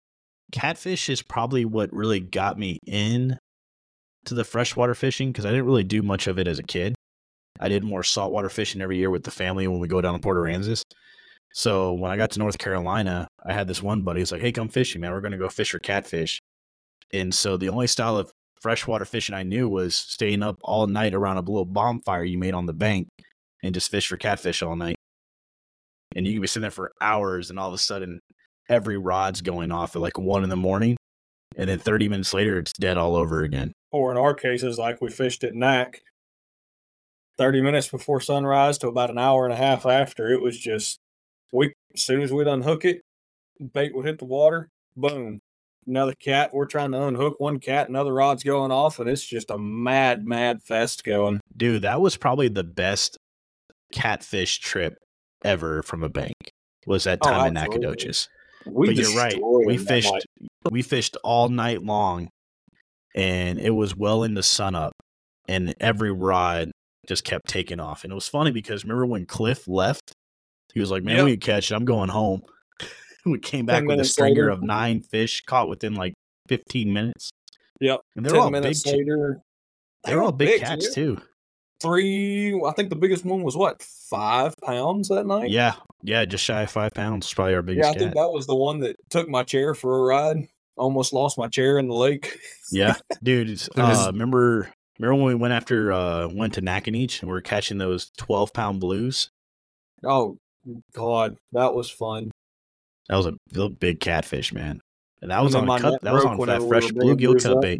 catfish is probably what really got me in to the freshwater fishing, because I didn't really do much of it as a kid. I did more saltwater fishing every year with the family when we go down to Port Aransas. So when I got to North Carolina, I had this one buddy. He's like, hey, come fishing, man. We're going to go fish for catfish. And so the only style of freshwater fishing I knew was staying up all night around a little bonfire you made on the bank and just fish for catfish all night. And you can be sitting there for hours, and all of a sudden every rod's going off at like one in the morning. And then thirty minutes later, it's dead all over again.
Or in our cases, like we fished at N A C, thirty minutes before sunrise to about an hour and a half after, it was just We as soon as we'd unhook it, bait would hit the water, boom. Another cat. We're trying to unhook one cat, another rod's going off, and it's just a mad, mad fest going.
Dude, that was probably the best catfish trip ever from a bank. Was that
Oh,
time in
absolutely.
Nacogdoches?
We
But you're right.
destroyed
We
them that
fished.
night.
We fished all night long, and it was well into sunup, and every rod just kept taking off. And it was funny because remember when Cliff left? He was like, "Man,
Yep.
we can catch it. I'm going home." We came back
Ten
with a
minutes
stringer
later.
of nine fish caught within like fifteen minutes.
Yep.
And they're
Ten
all big.
minutes
chi-
later,
They're all big
big,
cats
dude.
too.
Three. I think the biggest one was what, five pounds that night.
Yeah, yeah, just shy of five pounds. It's probably our biggest
Yeah, I
cat.
think that was the one that took my chair for a ride. Almost lost my chair in the lake.
Yeah, dude. it's,
It was-
Uh, remember, remember when we went after uh went to Nacogdoches and we were catching those twelve pound blues?
Oh God, that was fun.
That was a real big catfish, man. And that was
And
on
then
a
my
cut.
net
That was
broke
on
whenever
that
we
fresh
were bringing
bluegill
blues
cut
up.
bait.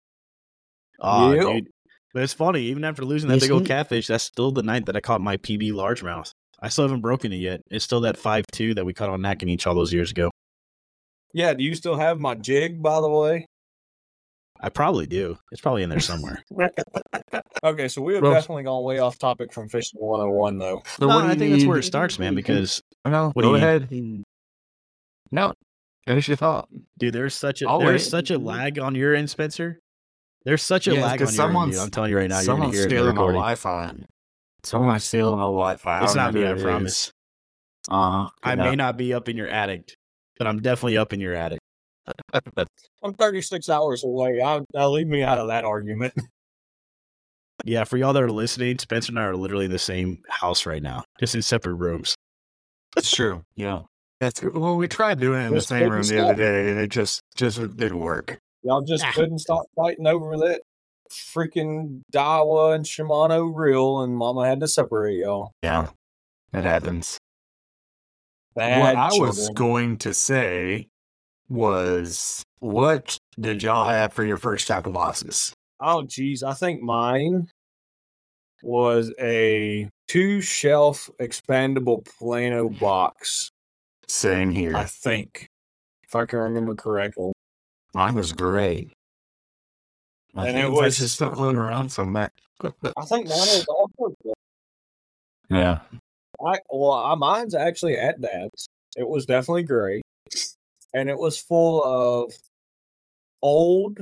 Oh,
Yep.
dude. But it's funny, even after losing that
Yes,
big old
we-
catfish, that's still the night that I caught my P B largemouth. I still haven't broken it yet. It's still that five two that we caught on Nacogdoches all those years ago.
Yeah, do you still have my jig, by the way?
I probably do. It's probably in there somewhere.
Okay, so we have
Well-
definitely gone way off topic from fishing one oh one, though.
So
no,
what do
I
you
think that's where
need-
it starts, man, because
No,
What do
go
you need?
ahead. No, finish your thought.
dude, there's such a
I'll
there's
wait.
such a lag on your end, Spencer. There's such a
Yeah,
lag
'cause
on your end, dude.
someone's-
I'm telling you right now, you're gonna
Someone's
hear it in the
stealing my
recording.
Wi-Fi. Someone's stealing my Wi-Fi. I
It's
don't
not
know
me,
who
I
it is.
promise.
Uh,
I may not be up in your attic, but I'm definitely up in your attic.
I'm thirty-six hours away. I'll, I'll leave me out of that argument.
Yeah, for y'all that are listening, Spencer and I are literally in the same house right now, just in separate rooms.
It's true. Yeah. That's well. We tried doing it in the
Just
same
couldn't
room the
stop.
other day, and it just just didn't work.
Y'all just
Ah.
couldn't stop fighting over that freaking Daiwa and Shimano reel, and Mama had to separate y'all.
Yeah, it happens.
Bad
what I was
children.
going to say was, what did y'all have for your first tackle boxes?
Oh, geez. I think mine was a two shelf expandable Plano box.
Same here.
I think, if I can remember correctly.
Mine was great. I
And
think
it
I
was-
just stuck floating around so much.
I think mine was also.
Yeah.
I well, I, mine's actually at Dad's. It was definitely great, and it was full of old,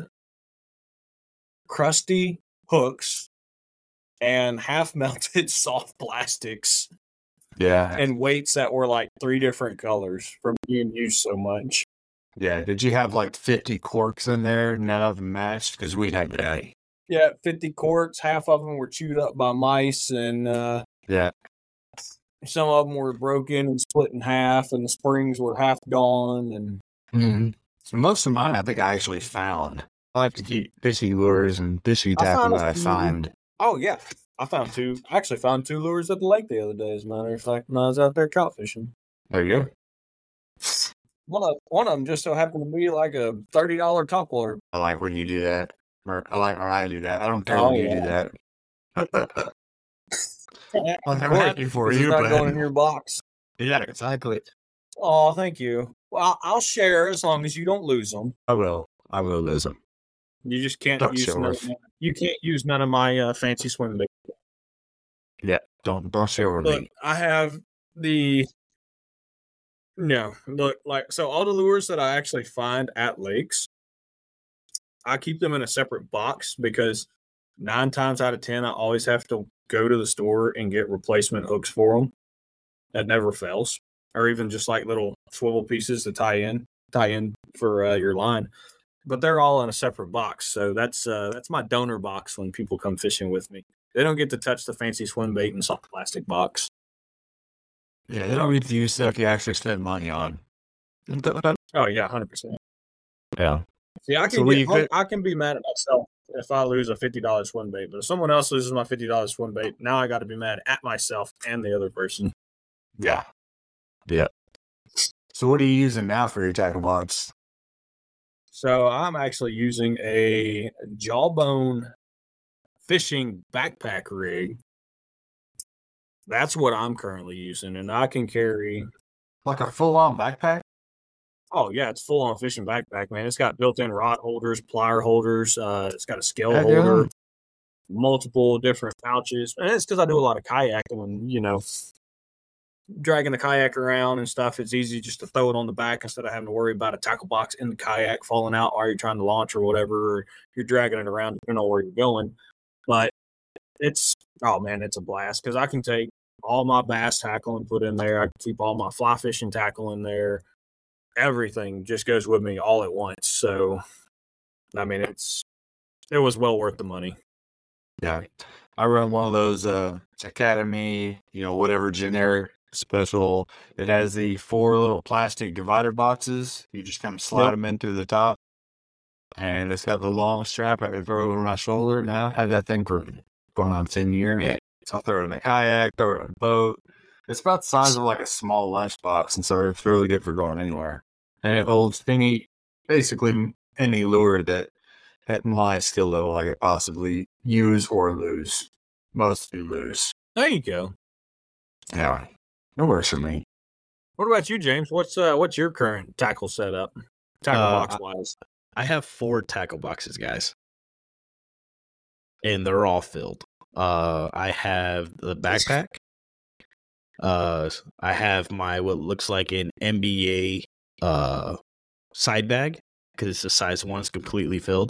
crusty hooks and half-melted soft plastics
Yeah.
and weights that were like three different colors from being used so much.
Yeah. Did you have like fifty corks in there? None of them matched? Because we'd have that.
Yeah, fifty corks. Half of them were chewed up by mice, and uh,
Yeah.
some of them were broken and split in half, and the springs were half gone. And
Mm-hmm. So most of mine, I think I actually found. I like to keep fishing lures and fishing
I
tackle
found a
that I
few-
find.
oh yeah, I found two. I actually found two lures at the lake the other day. As a matter of fact, when I was out there trout fishing,
There you go.
one of one of them just so happened to be like a thirty dollar top water.
I like when you do that. Or I like when I do that. I don't care
Oh,
when you
yeah.
do that. I'm
Of course,
happy for
'cause
you,
it's not
but
going in your box.
yeah, exactly.
Oh, thank you. Well, I'll, I'll share as long as you don't lose them.
I will. I will lose them.
You just can't
Don't
use
show
none
us.
of my, you can't use none of my uh, fancy swim bait.
Don't brush over
Look,
me.
I have the no look like so all the lures that I actually find at lakes, I keep them in a separate box because nine times out of ten I always have to go to the store and get replacement hooks for them. That never fails, or even just like little swivel pieces to tie in, tie in for uh, your line. But they're all in a separate box, so that's uh, that's my donor box when people come fishing with me. They don't get to touch the fancy swim bait and soft plastic box.
Yeah, they don't need to use stuff you actually spend money on.
Oh yeah, hundred percent.
Yeah.
See, I can
So when
get,
you fit-
I can be mad at myself if I lose a fifty dollar swim bait, but if someone else loses my fifty dollar swim bait, now I got to be mad at myself and the other person.
Yeah. Yeah. So what are you using now for your tackle box?
So I'm actually using a Jawbone fishing backpack rig. That's what I'm currently using, and I can carry
Like a full on backpack?
Oh yeah, it's full on fishing backpack, man. It's got built in rod holders, plier holders. Uh, it's got a scale
Heck
holder,
yeah.
multiple different pouches. And it's because I do a lot of kayaking and, you know, dragging the kayak around and stuff. It's easy just to throw it on the back instead of having to worry about a tackle box in the kayak falling out while you're trying to launch or whatever, or you're dragging it around depending on where you're going. But it's, oh man, it's a blast because I can take all my bass tackle and put in there. I can keep all my fly fishing tackle in there. Everything just goes with me all at once. So, I mean, it's, it was well worth the money.
Yeah. I run one of those uh Academy, you know, whatever generic special. It has the four little plastic divider boxes. You just kind of slide
Yep.
them in through the top. And it's got the long strap I can throw over my shoulder. Now I have that thing for going on ten years. Yeah. So I'll throw it in a kayak, throw it in a boat. It's about the size of like a small lunchbox, and so it's really good for going anywhere. And it holds any, basically any lure that at my skill level I could possibly use or lose. Mostly lose.
There you go.
Yeah. It works for me.
What about you, James? What's uh, what's your current tackle setup, tackle
Uh,
box wise?
I have four tackle boxes, guys, and they're all filled. Uh, I have the backpack. Uh, I have my what looks like an N B A uh side bag because it's a size one. It's completely filled.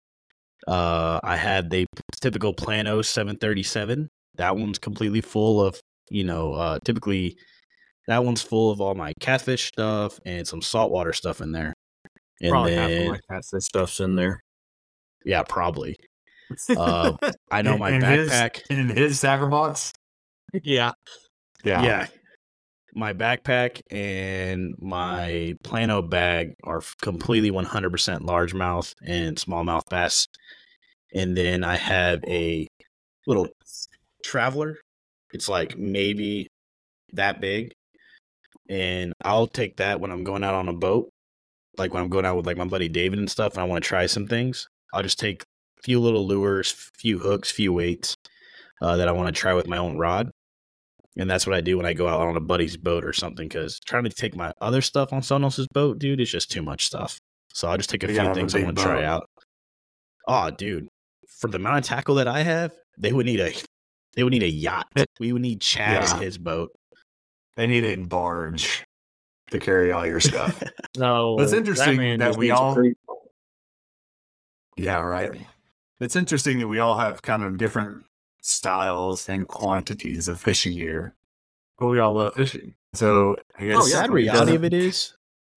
Uh, I had the typical Plano seven thirty-seven. That one's completely full of, you know, uh, typically that one's full of all my catfish stuff and some saltwater stuff in there. And
Probably half of
then,
my catfish stuff's in there.
yeah, probably. Uh, I know my
in
backpack.
His, in his tackle box?
Yeah.
Yeah. My backpack and my Plano bag are f- completely one hundred percent largemouth and smallmouth bass. And then I have a little traveler. It's like maybe that big. And I'll take that when I'm going out on a boat. Like when I'm going out with like my buddy David and stuff and I want to try some things. I'll just take a few little lures, few hooks, few weights uh, that I want to try with my own rod. And that's what I do when I go out on a buddy's boat or something, because trying to take my other stuff on someone else's boat, dude, is just too much stuff. So I'll just take a
You
few
gotta have a
things I
big
want to try
boat.
out. Oh, dude, for the amount of tackle that I have, they would need a they would need a yacht. We would need Chad
Yeah.
in his boat.
They need a barge to carry all your stuff.
No.
It's interesting
man
that
just
we
needs a
all-
creek.
Yeah, right. It's interesting that we all have kind of different styles and quantities of fishing gear, but we all love fishing. So I guess
Oh, yeah,
Sad
it
reality
doesn't-
of it is,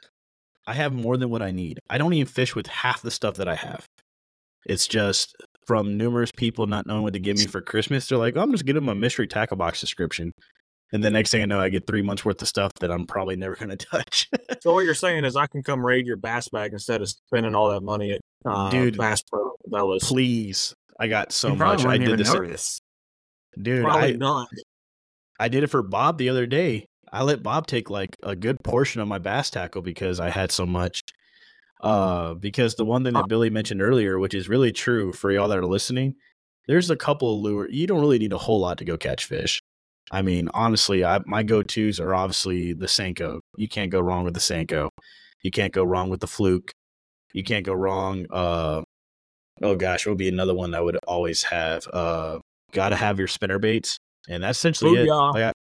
I have more than what I need. I don't even fish with half the stuff that I have. It's just from numerous people not knowing what to give me for Christmas. They're like, oh, I'm just getting them a mystery tackle box subscription. And the next thing I know, I get three months worth of stuff that I'm probably never going to touch.
So what you're saying is I can come raid your bass bag instead of spending all that money at uh,
Dude,
Bass Pro Bellas.
Please. I got so
you probably
much. I
wouldn't
did
even
this.
notice.
Dude,
Probably
I,
not.
I did it for Bob the other day. I let Bob take like a good portion of my bass tackle because I had so much. Uh, because the one thing that Billy mentioned earlier, which is really true for y'all that are listening, there's a couple of lure. You don't really need a whole lot to go catch fish. I mean, honestly, I, my go-tos are obviously the Senko. You can't go wrong with the Senko. You can't go wrong with the Fluke. You can't go wrong. Uh, oh gosh, what would be another one that I would always have? Uh, gotta have your spinner baits, and that's essentially it.
Booyah.
Like, I,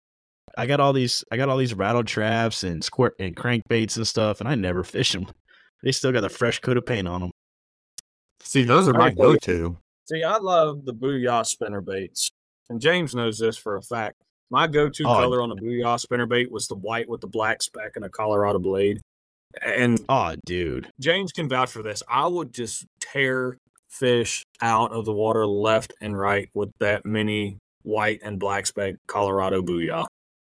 I got all these. I got all these rattle traps and squirt and crankbaits and stuff, and I never fish them. They still got a fresh coat of paint on them.
See, those are my
Alright,
go-to.
See, I love the Booyah spinner baits. And James knows this for a fact. My go-to
Oh.
color on the Booyah spinner bait was the white with the black speck and a Colorado blade. And
Oh, dude.
James can vouch for this. I would just tear fish out of the water left and right with that mini white and black speck Colorado Booyah.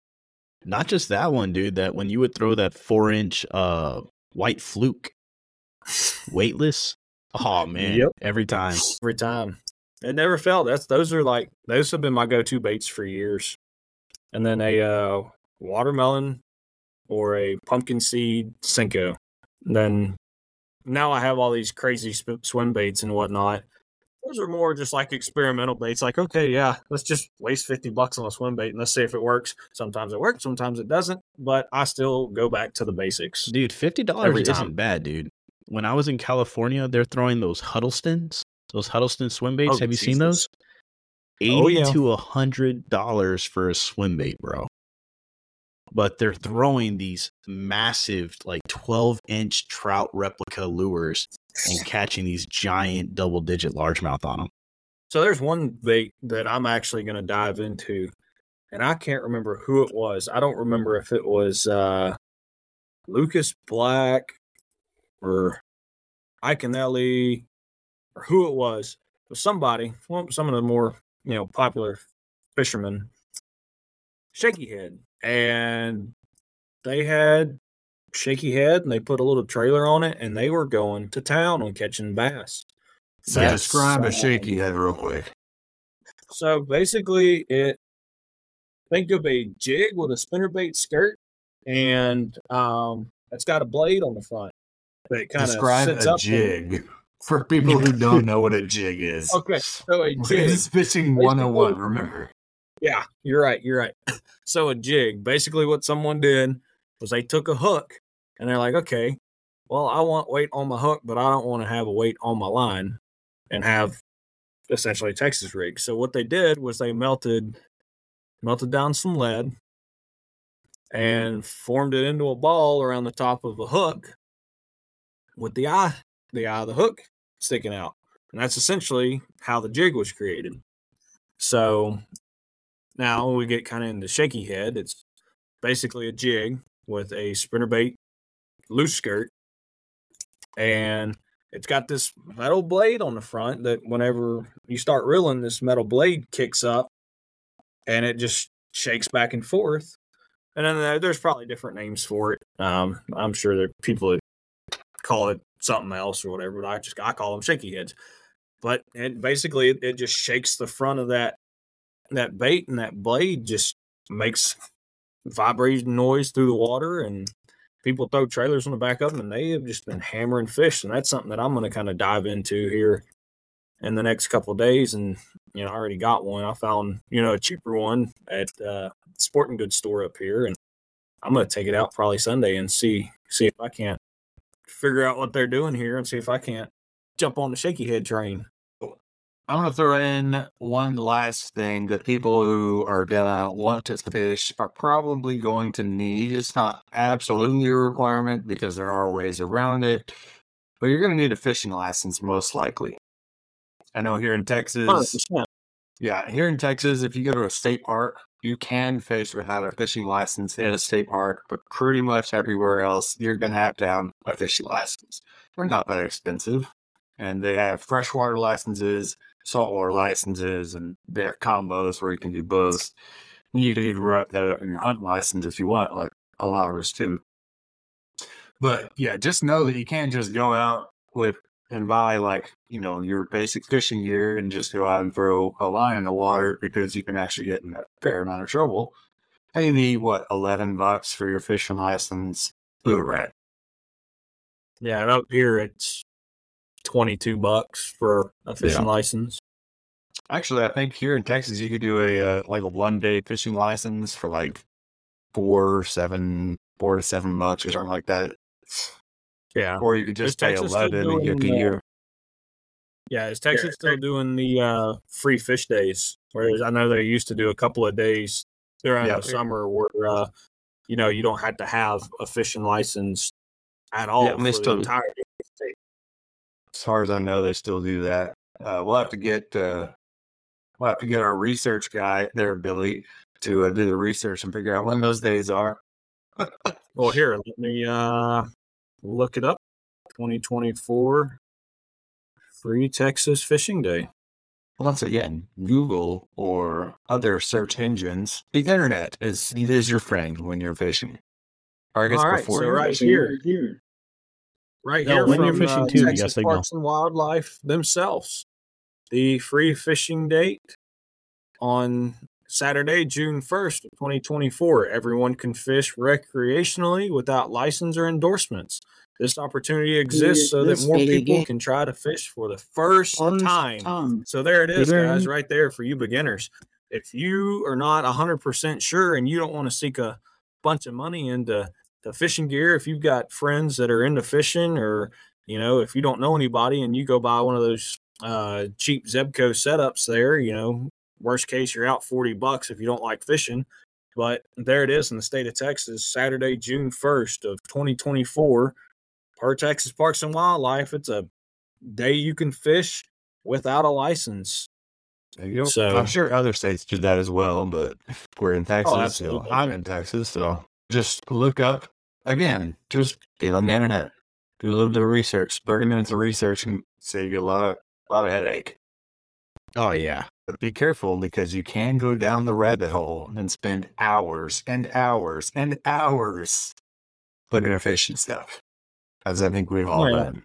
Not just that one, dude. That when you would throw that four inch uh white Fluke weightless. Oh man,
Yep.
every time.
Every time. It never failed. That's those are like those have been my go-to baits for years. And then a uh, watermelon or a pumpkin seed Senko. Then now I have all these crazy sp- swim baits and whatnot. those are more just like experimental baits. Like, okay, yeah, let's just waste fifty bucks on a swim bait and let's see if it works. Sometimes it works, sometimes it doesn't, but I still go back to the basics.
Dude, fifty dollars
Every time.
isn't bad, dude. When I was in California, they're throwing those Huddlestons, those Huddleston swim baits.
Oh,
Have you
Jesus.
seen those? eighty
Oh, yeah.
to one hundred dollars for a swim bait, bro. But they're throwing these massive, like twelve inch trout replica lures and catching these giant double digit largemouth on them.
So there's one bait that I'm actually going to dive into, and I can't remember who it was. I don't remember if it was uh, Lucas Black or Iconelli or who it was. It was somebody, well, some of the more, you know, popular fishermen, Shaky Head. And they had Shaky Head, and they put a little trailer on it, and they were going to town on catching bass.
So
Yes.
describe a shaky head real quick.
So basically, it think of a jig with a spinnerbait skirt, and um, it's got a blade on the front that kind of
Describe
sits
a
up.
jig for people who don't know what a jig is.
Okay, so a jig.
It's fishing one oh one, remember.
Yeah, you're right. You're right. So a jig, basically what someone did was they took a hook and they're like, okay, well, I want weight on my hook, but I don't want to have a weight on my line and have essentially a Texas rig. So what they did was they melted melted down some lead and formed it into a ball around the top of a hook with the eye, the eye of the hook sticking out. And that's essentially how the jig was created. So now we get kind of into Shaky Head. It's basically a jig with a spinnerbait loose skirt, and it's got this metal blade on the front that whenever you start reeling, this metal blade kicks up and it just shakes back and forth. And then there's probably different names for it. Um, I'm sure there are people that call it something else or whatever, but I just I call them Shaky Heads. But it basically it just shakes the front of that that bait, and that blade just makes vibrating noise through the water, and people throw trailers on the back of them, and they have just been hammering fish. And that's something that I'm going to kind of dive into here in the next couple of days. And, you know, I already got one. I found, you know, a cheaper one at uh sporting goods store up here, and I'm going to take it out probably Sunday and see, see if I can't figure out what they're doing here and see if I can't jump on the Shaky Head train.
I'm going to throw in one last thing that people who are going to want to fish are probably going to need. It's not absolutely a requirement because there are ways around it, but you're going to need a fishing license most likely. I know here in Texas,
one hundred percent.
yeah, here in Texas, if you go to a state park, you can fish without a fishing license in a state park, but pretty much everywhere else, you're going to have to have a fishing license. They're not that expensive, and they have freshwater licenses, saltwater licenses, and they're combos where you can do both. You can even write that in your hunt license if you want, like a lot of us too. But yeah, just know that you can't just go out with and buy like, you know, your basic fishing gear and just go out and throw a line in the water, because you can actually get in a fair amount of trouble. And you need what, eleven bucks for your fishing license, blue rat.
Yeah, and up here it's twenty-two bucks for a fishing
Yeah.
license.
Actually, I think here in Texas, you could do a uh, like a one day fishing license for like four, seven, four to seven bucks or something like that.
Yeah.
Or you could just
Is
pay
Texas still
eleven and get the
doing, uh,
year.
Yeah, is Texas still doing the uh, free fish days? Whereas I know they used to do a couple of days during
Yeah.
the summer where, uh, you know, you don't have to have a fishing license at all
Yeah, and they
for the
still-
entire day.
As far as I know, they still do that. Uh, we'll have to get uh, we'll have to get our research guy there, Billy, to uh, do the research and figure out when those days are.
Well, here, let me uh, look it up. twenty twenty-four Free Texas Fishing Day.
Well, once again, Google or other search engines, the internet is it is your friend when you're fishing. Or I guess
All right,
before
so
you're
right
fishing.
here, right
No,
here
when
from
you're fishing
uh,
too, you got
Texas
signal.
Parks and Wildlife themselves. The free fishing date on Saturday, June first, twenty twenty-four. Everyone can fish recreationally without license or endorsements. This opportunity exists so that more people can try to fish for the first time. So there it is, guys, right there for you beginners. If you are not one hundred percent sure and you don't want to seek a bunch of money into the fishing gear, if you've got friends that are into fishing, or, you know, if you don't know anybody and you go buy one of those uh, cheap Zebco setups there, you know, worst case, you're out forty bucks if you don't like fishing. But there it is in the state of Texas, Saturday, June first of twenty twenty-four. Per Texas Parks and Wildlife, it's a day you can fish without a license.
So I'm sure other states do that as well, but we're in Texas.
Oh,
so I'm in Texas, so just look up again. Just get on the internet, do a little bit of research. Thirty minutes of research can save you a lot, a lot of headache.
Oh yeah,
but be careful because you can go down the rabbit hole and spend hours and hours and hours looking at fish and stuff. As I think we've all
yeah.
done.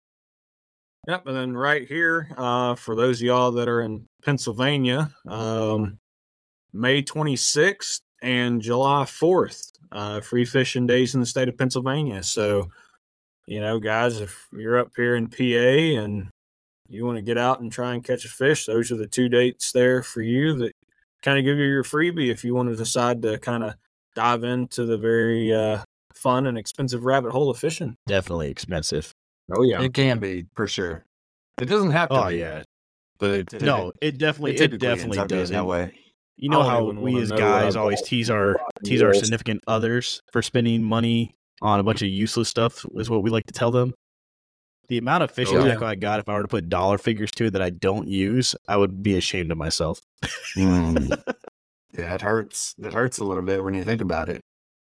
Yep, and then right here, uh, for those of y'all that are in Pennsylvania, um, May twenty-sixth and July fourth, uh, free fishing days in the state of Pennsylvania. So, you know, guys, if you're up here in P A and you want to get out and try and catch a fish, those are the two dates there for you that kind of give you your freebie if you want to decide to kind of dive into the very uh, fun and expensive rabbit hole of fishing.
Definitely expensive.
Oh yeah,
it can be for sure. It doesn't have to
oh,
be.
yeah,
but it, it,
no, it definitely it, it definitely does
that way.
You know how we as guys always tease our tease our significant others for spending money on a bunch of useless stuff is what we like to tell them. The amount of fishing
oh, yeah.
tackle I got, if I were to put dollar figures to it that I don't use, I would be ashamed of myself.
mm. Yeah, it hurts. It hurts a little bit when you think about it.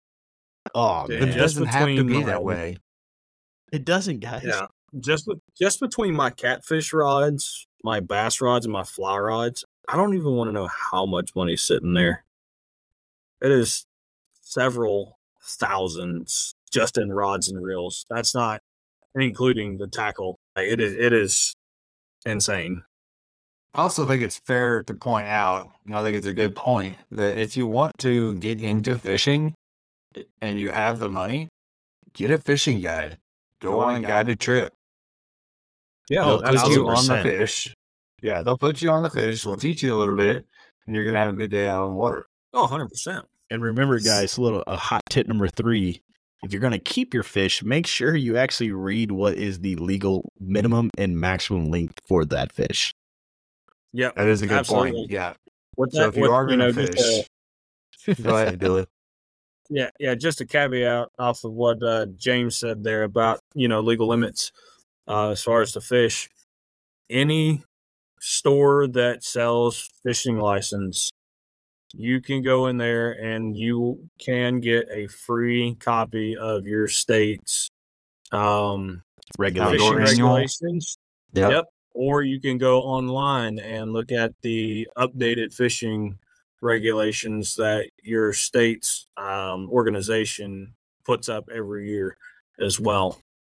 Oh,
it
man.
doesn't have to be that way.
It doesn't, guys.
Yeah, just just between my catfish rods, my bass rods, and my fly rods, I don't even want to know how much money's sitting there. It is several thousands just in rods and reels. That's not including the tackle. It is it is insane.
I also think it's fair to point out, and I think it's a good point, that if you want to get into fishing and you have the money, get a fishing guide. Go on a guided trip.
Yeah,
they'll put you on the fish. Yeah, they'll put you on the fish. They'll teach you a little bit, and you're going to have a good day out on the water.
Oh, one hundred percent.
And remember, guys, a little a hot tip number three. If you're going to keep your fish, make sure you actually read what is the legal minimum and maximum length for that fish.
Yeah,
that is a good
absolutely.
point. Yeah.
What
so
that,
if you
what,
are going to
know,
fish, uh, go ahead, Dylan.
Yeah, yeah. Just a caveat off of what uh, James said there about, you know, legal limits uh, as far as the fish. Any store that sells fishing license, you can go in there and you can get a free copy of your state's um,
regulations.
fishing regulations.
Yep.
yep. Or you can go online and look at the updated fishing regulations that your state's um, organization puts up every year as well.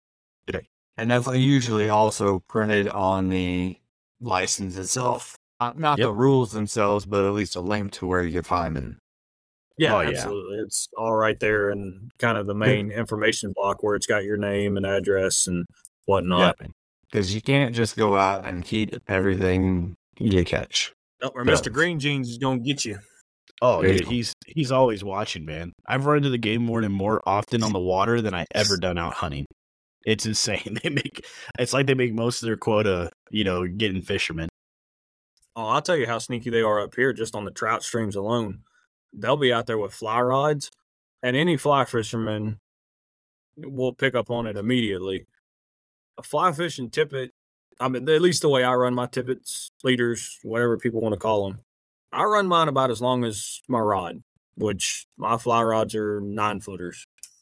And that's usually also printed on the license itself. Not, not yep. the rules themselves, but at least a link to where you can find them.
Yeah,
oh,
absolutely. Yeah. It's all right there in kind of the main information block where it's got your name and address and whatnot.
Because you can't just go out and keep everything you catch.
Oh, or Mister Green Jeans is going to get you.
Oh, dude, he's he's always watching, man. I've run into the game warden more often on the water than I ever done out hunting. It's insane. They make it's like they make most of their quota, you know, getting fishermen.
Oh, I'll tell you how sneaky they are up here just on the trout streams alone. They'll be out there with fly rods, and any fly fisherman will pick up on it immediately. A fly fishing tippet, I mean, at least the way I run my tippets, leaders, whatever people want to call them, I run mine about as long as my rod, which my fly rods are nine footers.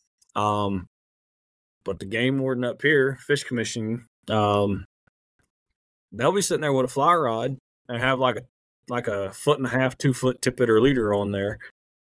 Um, but the game warden up here, Fish Commission, um, they'll be sitting there with a fly rod and have like a like a foot and a half, two foot tippet or leader on there,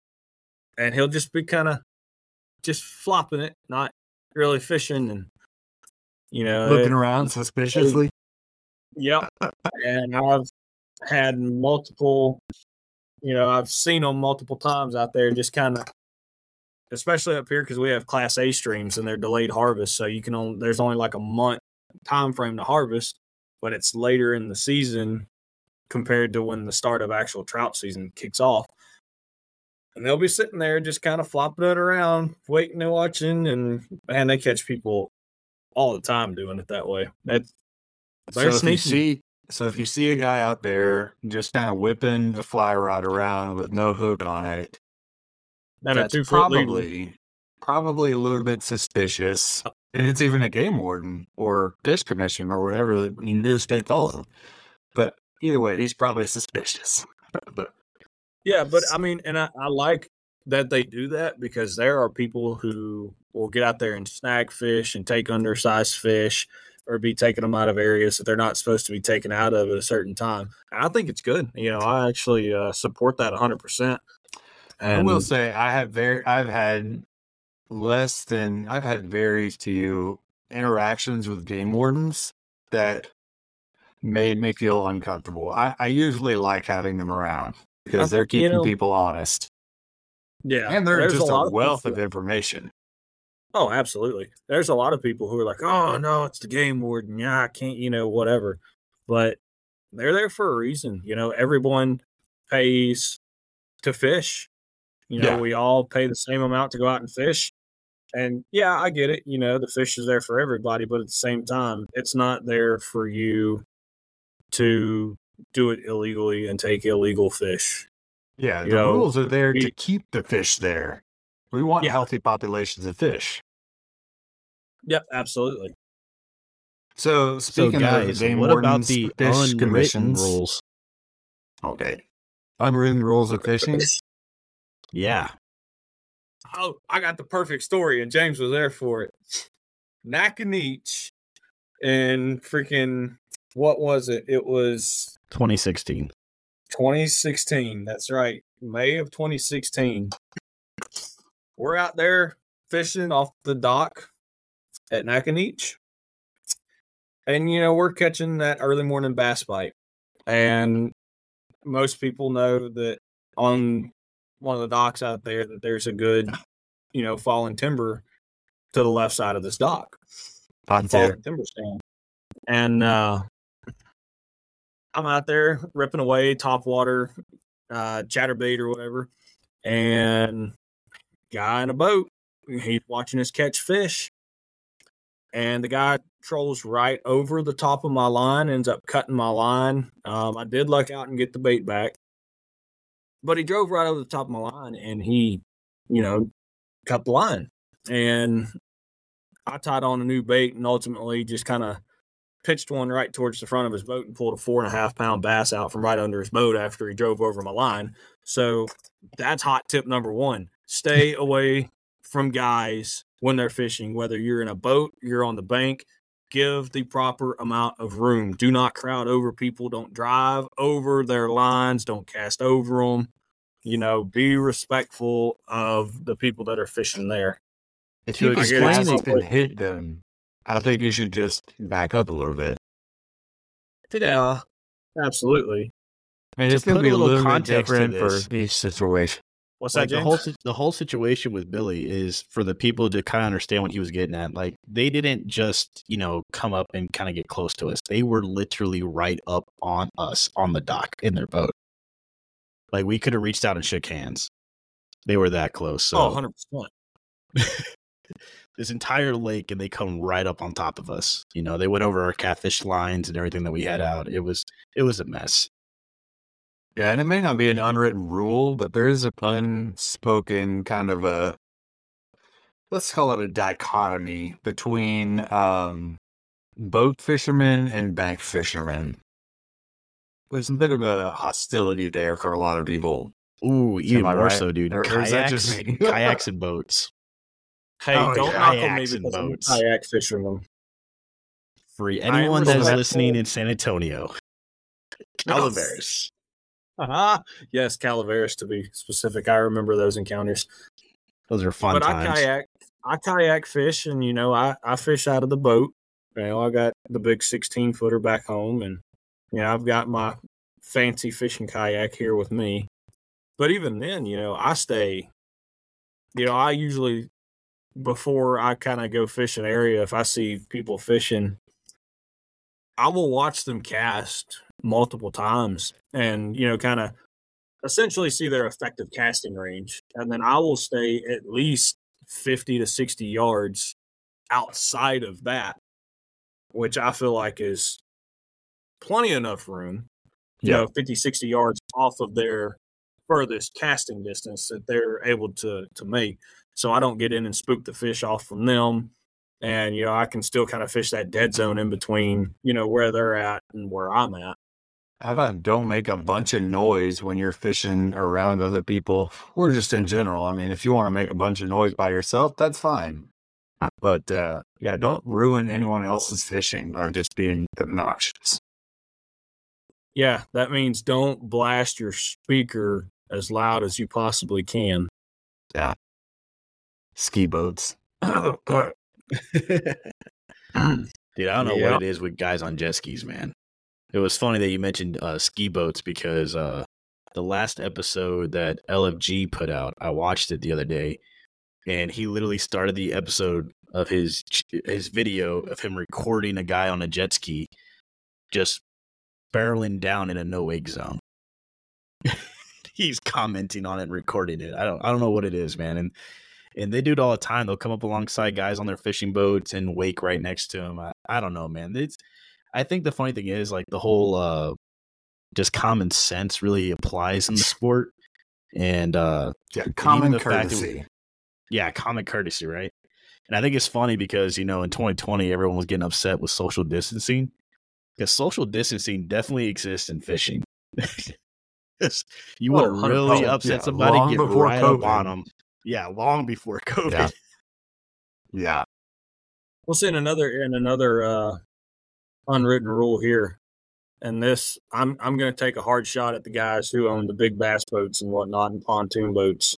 and he'll just be kind of just flopping it, not really fishing, and you know,
looking
it,
around suspiciously.
Yep, and I've had multiple You know, I've seen them multiple times out there, just kind of, especially up here because we have Class A streams and they're delayed harvest, so you can only there's only like a month time frame to harvest, but it's later in the season compared to when the start of actual trout season kicks off. And they'll be sitting there just kind of flopping it around, waiting and watching, and man, they catch people all the time doing it that way. That's
so if you see so if you see a guy out there just kind of whipping a fly rod around with no hook on it,
and
that's probably probably a little bit suspicious. And it's even a game warden or fish commission or whatever you do state call him. But either way, he's probably suspicious. But
yeah, but I mean, and I, I like that they do that because there are people who will get out there and snag fish and take undersized fish or be taking them out of areas that they're not supposed to be taken out of at a certain time. And I think it's good. You know, I actually uh, support that one hundred percent.
And I will say I have very, I've had less than, I've had very few interactions with game wardens that made me feel uncomfortable. I, I usually like having them around because they're keeping you know, people honest.
Yeah.
And they're just a, a wealth of information.
Oh, absolutely. There's a lot of people who are like, oh, no, it's the game warden. Yeah, I can't, you know, whatever. But they're there for a reason. You know, everyone pays to fish. You know, yeah. we all pay the same amount to go out and fish. And, yeah, I get it. You know, the fish is there for everybody. But at the same time, it's not there for you to do it illegally and take illegal fish.
Yeah, you the know, rules are there we, to keep the fish there. We want yeah. healthy populations of fish.
Yep, absolutely.
So, speaking so guys, of game
what
wardens,
about the
fish
unwritten
commissions
rules?
Okay, unwritten rules of fishing.
Yeah.
Oh, I got the perfect story, and James was there for it. Nacogdoches and freaking what was it? It was
twenty sixteen.
twenty sixteen. That's right, May of twenty sixteen. We're out there fishing off the dock at Nacogdoches. And, you know, we're catching that early morning bass bite. And most people know that on one of the docks out there that there's a good, you know, fallen timber to the left side of this dock.
Fallen
timber stand. And uh, I'm out there ripping away topwater, uh, chatterbait or whatever. And guy in a boat, he's watching us catch fish, and the guy trolls right over the top of my line, ends up cutting my line. Um, I did luck out and get the bait back, but he drove right over the top of my line, and he, you know, cut the line. And I tied on a new bait and ultimately just kind of pitched one right towards the front of his boat and pulled a four and a half pound bass out from right under his boat after he drove over my line. So that's hot tip number one. Stay away from guys when they're fishing, whether you're in a boat, you're on the bank. Give the proper amount of room. Do not crowd over people. Don't drive over their lines. Don't cast over them. You know, be respectful of the people that are fishing there.
If you explain it and hit them, I think you should just back up a little bit.
Yeah, absolutely.
I mean, it's going to be a little bit different for each situation.
What's
like
that,
the whole the whole situation with Billy is for the people to kind of understand what he was getting at. Like, they didn't just, you know, come up and kind of get close to us. They were literally right up on us on the dock in their boat. Like, we could have reached out and shook hands. They were that close. So.
Oh, one hundred percent.
This entire lake, and they come right up on top of us. You know, they went over our catfish lines and everything that we had out. It was it was a mess.
Yeah, and it may not be an unwritten rule, but there is a unspoken kind of a, let's call it a dichotomy between um, boat fishermen and bank fishermen. There's a bit of a hostility there for a lot of people.
Ooh, even more
right?
so, dude.
Or,
kayaks,
or
kayaks and boats.
Hey,
oh,
don't
yeah.
knock on me
Kayaks
because
and
I'm
boats.
kayak fisherman.
Free anyone that's
respectful.
listening in San Antonio. Calaveras.
Uh-huh. Yes, Calaveras to be specific. I remember those encounters.
Those are fun
but
times.
I kayak, I kayak fish, and you know, I, I fish out of the boat. You know, I got the big sixteen footer back home, and you know, I've got my fancy fishing kayak here with me. But even then, you know, I stay, you know, I usually, before I kind of go fish an area, if I see people fishing, I will watch them cast multiple times and, you know, kind of essentially see their effective casting range. And then I will stay at least fifty to sixty yards outside of that, which I feel like is plenty enough room, you
Yeah.
know, fifty, sixty yards off of their furthest casting distance that they're able to to make. So I don't get in and spook the fish off from them. And, you know, I can still kind of fish that dead zone in between, you know, where they're at and where I'm at.
How about don't make a bunch of noise when you're fishing around other people or just in general? I mean, if you want to make a bunch of noise by yourself, that's fine. But uh, yeah, don't ruin anyone else's fishing or just being obnoxious.
Yeah, that means don't blast your speaker as loud as you possibly can.
Yeah. Ski boats.
Dude, I don't know
Yeah.
what it is with guys on jet skis, man. It was funny that you mentioned uh, ski boats because uh, the last episode that L F G put out, I watched it the other day, and he literally started the episode of his his video of him recording a guy on a jet ski just barreling down in a no wake zone. He's commenting on it and recording it. I don't I don't know what it is, man. And and they do it all the time. They'll come up alongside guys on their fishing boats and wake right next to them. I, I don't know, man. It's I think the funny thing is like the whole uh, just common sense really applies in the sport. And uh,
Yeah, common
the fact that-
courtesy.
yeah, common courtesy, right? And I think it's funny because, you know, in twenty twenty, everyone was getting upset with social distancing because social distancing definitely exists in fishing. You
Oh,
want to really
oh,
upset
yeah,
somebody,
long
get
before
right up
COVID.
on them. Yeah, long before COVID.
Yeah. Yeah.
We'll see in another in another uh, unwritten rule here, and this I'm I'm going to take a hard shot at the guys who own the big bass boats and whatnot and pontoon boats.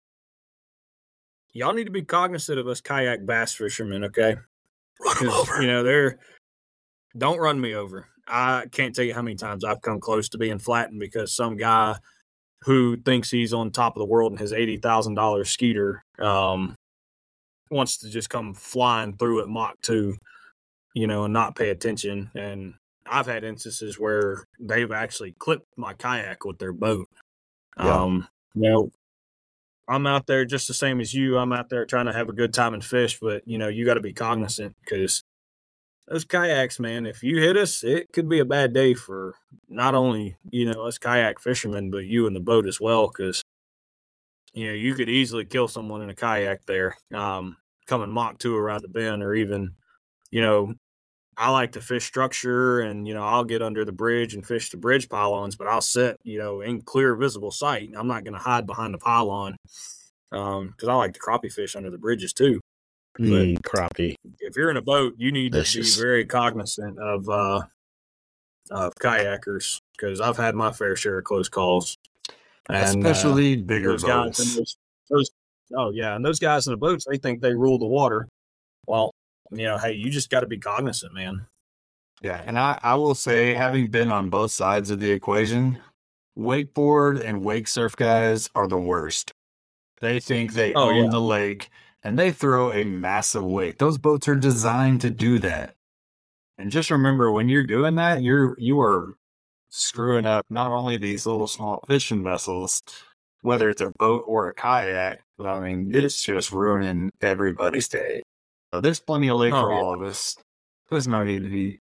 Y'all need to be cognizant of us kayak bass fishermen, okay?
Run 'em
Because
over.
you know they're don't run me over. I can't tell you how many times I've come close to being flattened because some guy who thinks he's on top of the world in his eighty thousand dollars Skeeter um, wants to just come flying through at Mach two, you know, and not pay attention. And I've had instances where they've actually clipped my kayak with their boat.
Yeah.
Um, you know, I'm out there just the same as you. I'm out there trying to have a good time and fish, but, you know, you got to be cognizant because those kayaks, man, if you hit us, it could be a bad day for not only, you know, us kayak fishermen, but you and the boat as well. Cause, you know, you could easily kill someone in a kayak there, um, coming Mach two around the bend, or even, you know, I like to fish structure and, you know, I'll get under the bridge and fish the bridge pylons, but I'll sit, you know, in clear visible sight. I'm not going to hide behind the pylon. Um, cause I like to crappie fish under the bridges too.
Mm, crappie.
If you're in a boat, you need
Delicious.
to be very cognizant of uh, of kayakers because I've had my fair share of close calls, and uh,
Especially bigger
those guys.
boats.
In those, those, oh yeah, and those guys in the boats, they think they rule the water. Well, you know, hey, you just got to be cognizant, man.
Yeah, and I, I will say, having been on both sides of the equation, wakeboard and wake surf guys are the worst. They think they
Oh,
own
yeah.
the lake, and they throw a massive wake. Those boats are designed to do that. And just remember, when you're doing that, you're you are screwing up not only these little small fishing vessels, whether it's a boat or a kayak, but I mean, it's just ruining everybody's day. So there's plenty of lake
Oh,
for
yeah.
all of us. There's no need to be,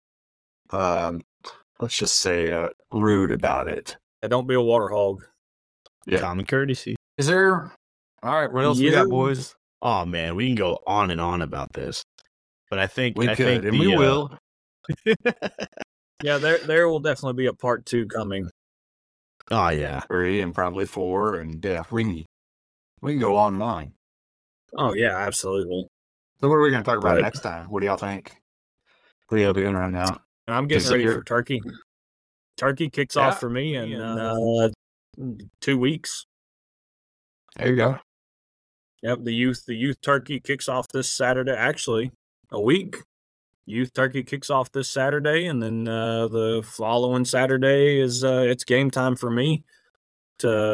um, let's just say, uh, rude about it.
And don't be a water hog.
Yeah.
Common courtesy.
Is there? All right, what else we
Yeah.
got, boys?
Oh man, we can go on and on about this, but I think
We
I
could,
think
and
the,
we
uh,
will.
Yeah, there there will definitely be a part two coming.
Oh yeah,
Three and probably four, and yeah, we can, we can go on and on.
Oh yeah, absolutely.
So what are we going to talk about
Right.
next time? What do y'all think? What are y'all doing right now?
And I'm getting
Just
ready
your-
for turkey. Turkey kicks
Yeah.
off for me in uh, two weeks.
There you go.
Yep, the youth the youth turkey kicks off this Saturday. Actually, a week. Youth turkey kicks off this Saturday, and then uh, the following Saturday is uh, it's game time for me to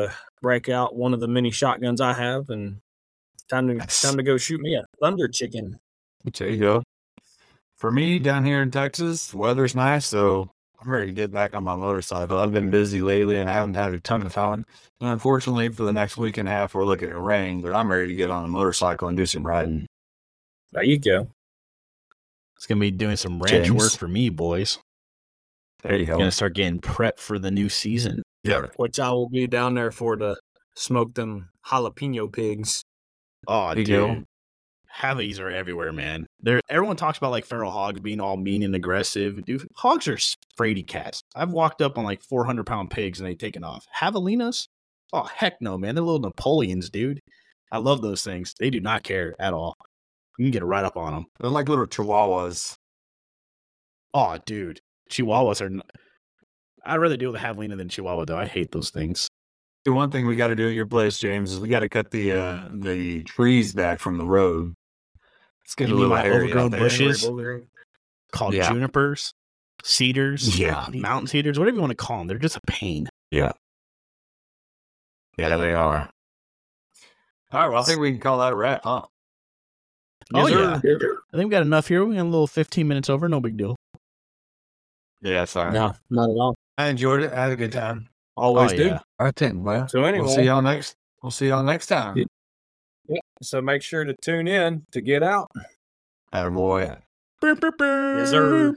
break out one of the many shotguns I have, and time to
Nice.
time to go shoot me a thunder chicken.
There you go. For me, down here in Texas, the weather's nice, so I'm ready to get back on my motorcycle. I've been busy lately and I haven't had a ton of time. And unfortunately, for the next week and a half, we're looking at rain, but I'm ready to get on a motorcycle and do some riding.
There you go.
It's gonna be doing some ranch
James.
work for me, boys.
There you go.
Gonna start getting prepped for the new season.
Yeah.
Which I will be down there for to smoke them jalapeno pigs.
Oh,
There you
dude.
go.
Javis are everywhere, man. They're everyone talks about like feral hogs being all mean and aggressive. Dude, hogs are fraidy cats. I've walked up on like four hundred pound pigs and they've taken off. Javelinas? Oh, heck no, man. They're little Napoleons, dude. I love those things. They do not care at all. You can get right up on them.
They're like little chihuahuas.
Oh, dude. Chihuahuas are. N- I'd rather deal with a javelina than Chihuahua, though. I hate those things.
The one thing we got to do at your place, James, is we got to cut the uh, the trees back from the road. It's getting
You
a
mean
little
my
hairy
overgrown
out there.
bushes? Called
Yeah.
junipers, cedars,
Yeah.
mountain cedars, whatever you want to call them. They're just a pain.
Yeah. Yeah, they are. All right, well, I think we can call that a wrap, huh?
Oh,
Yes,
yeah.
sir.
I think we got enough here. We got a little fifteen minutes over. No big deal.
Yeah, sorry.
No, not at all.
I enjoyed it. I had a good time.
Always
Oh,
do.
yeah.
All right, then. Well,
So anyway,
we'll see y'all next. We'll see y'all next time.
Yeah. yeah, so make sure to tune in to Get Out.
Attaboy.
Yes, sir.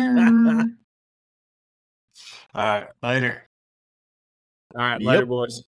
All right, later.
All right,
Yep.
later, boys.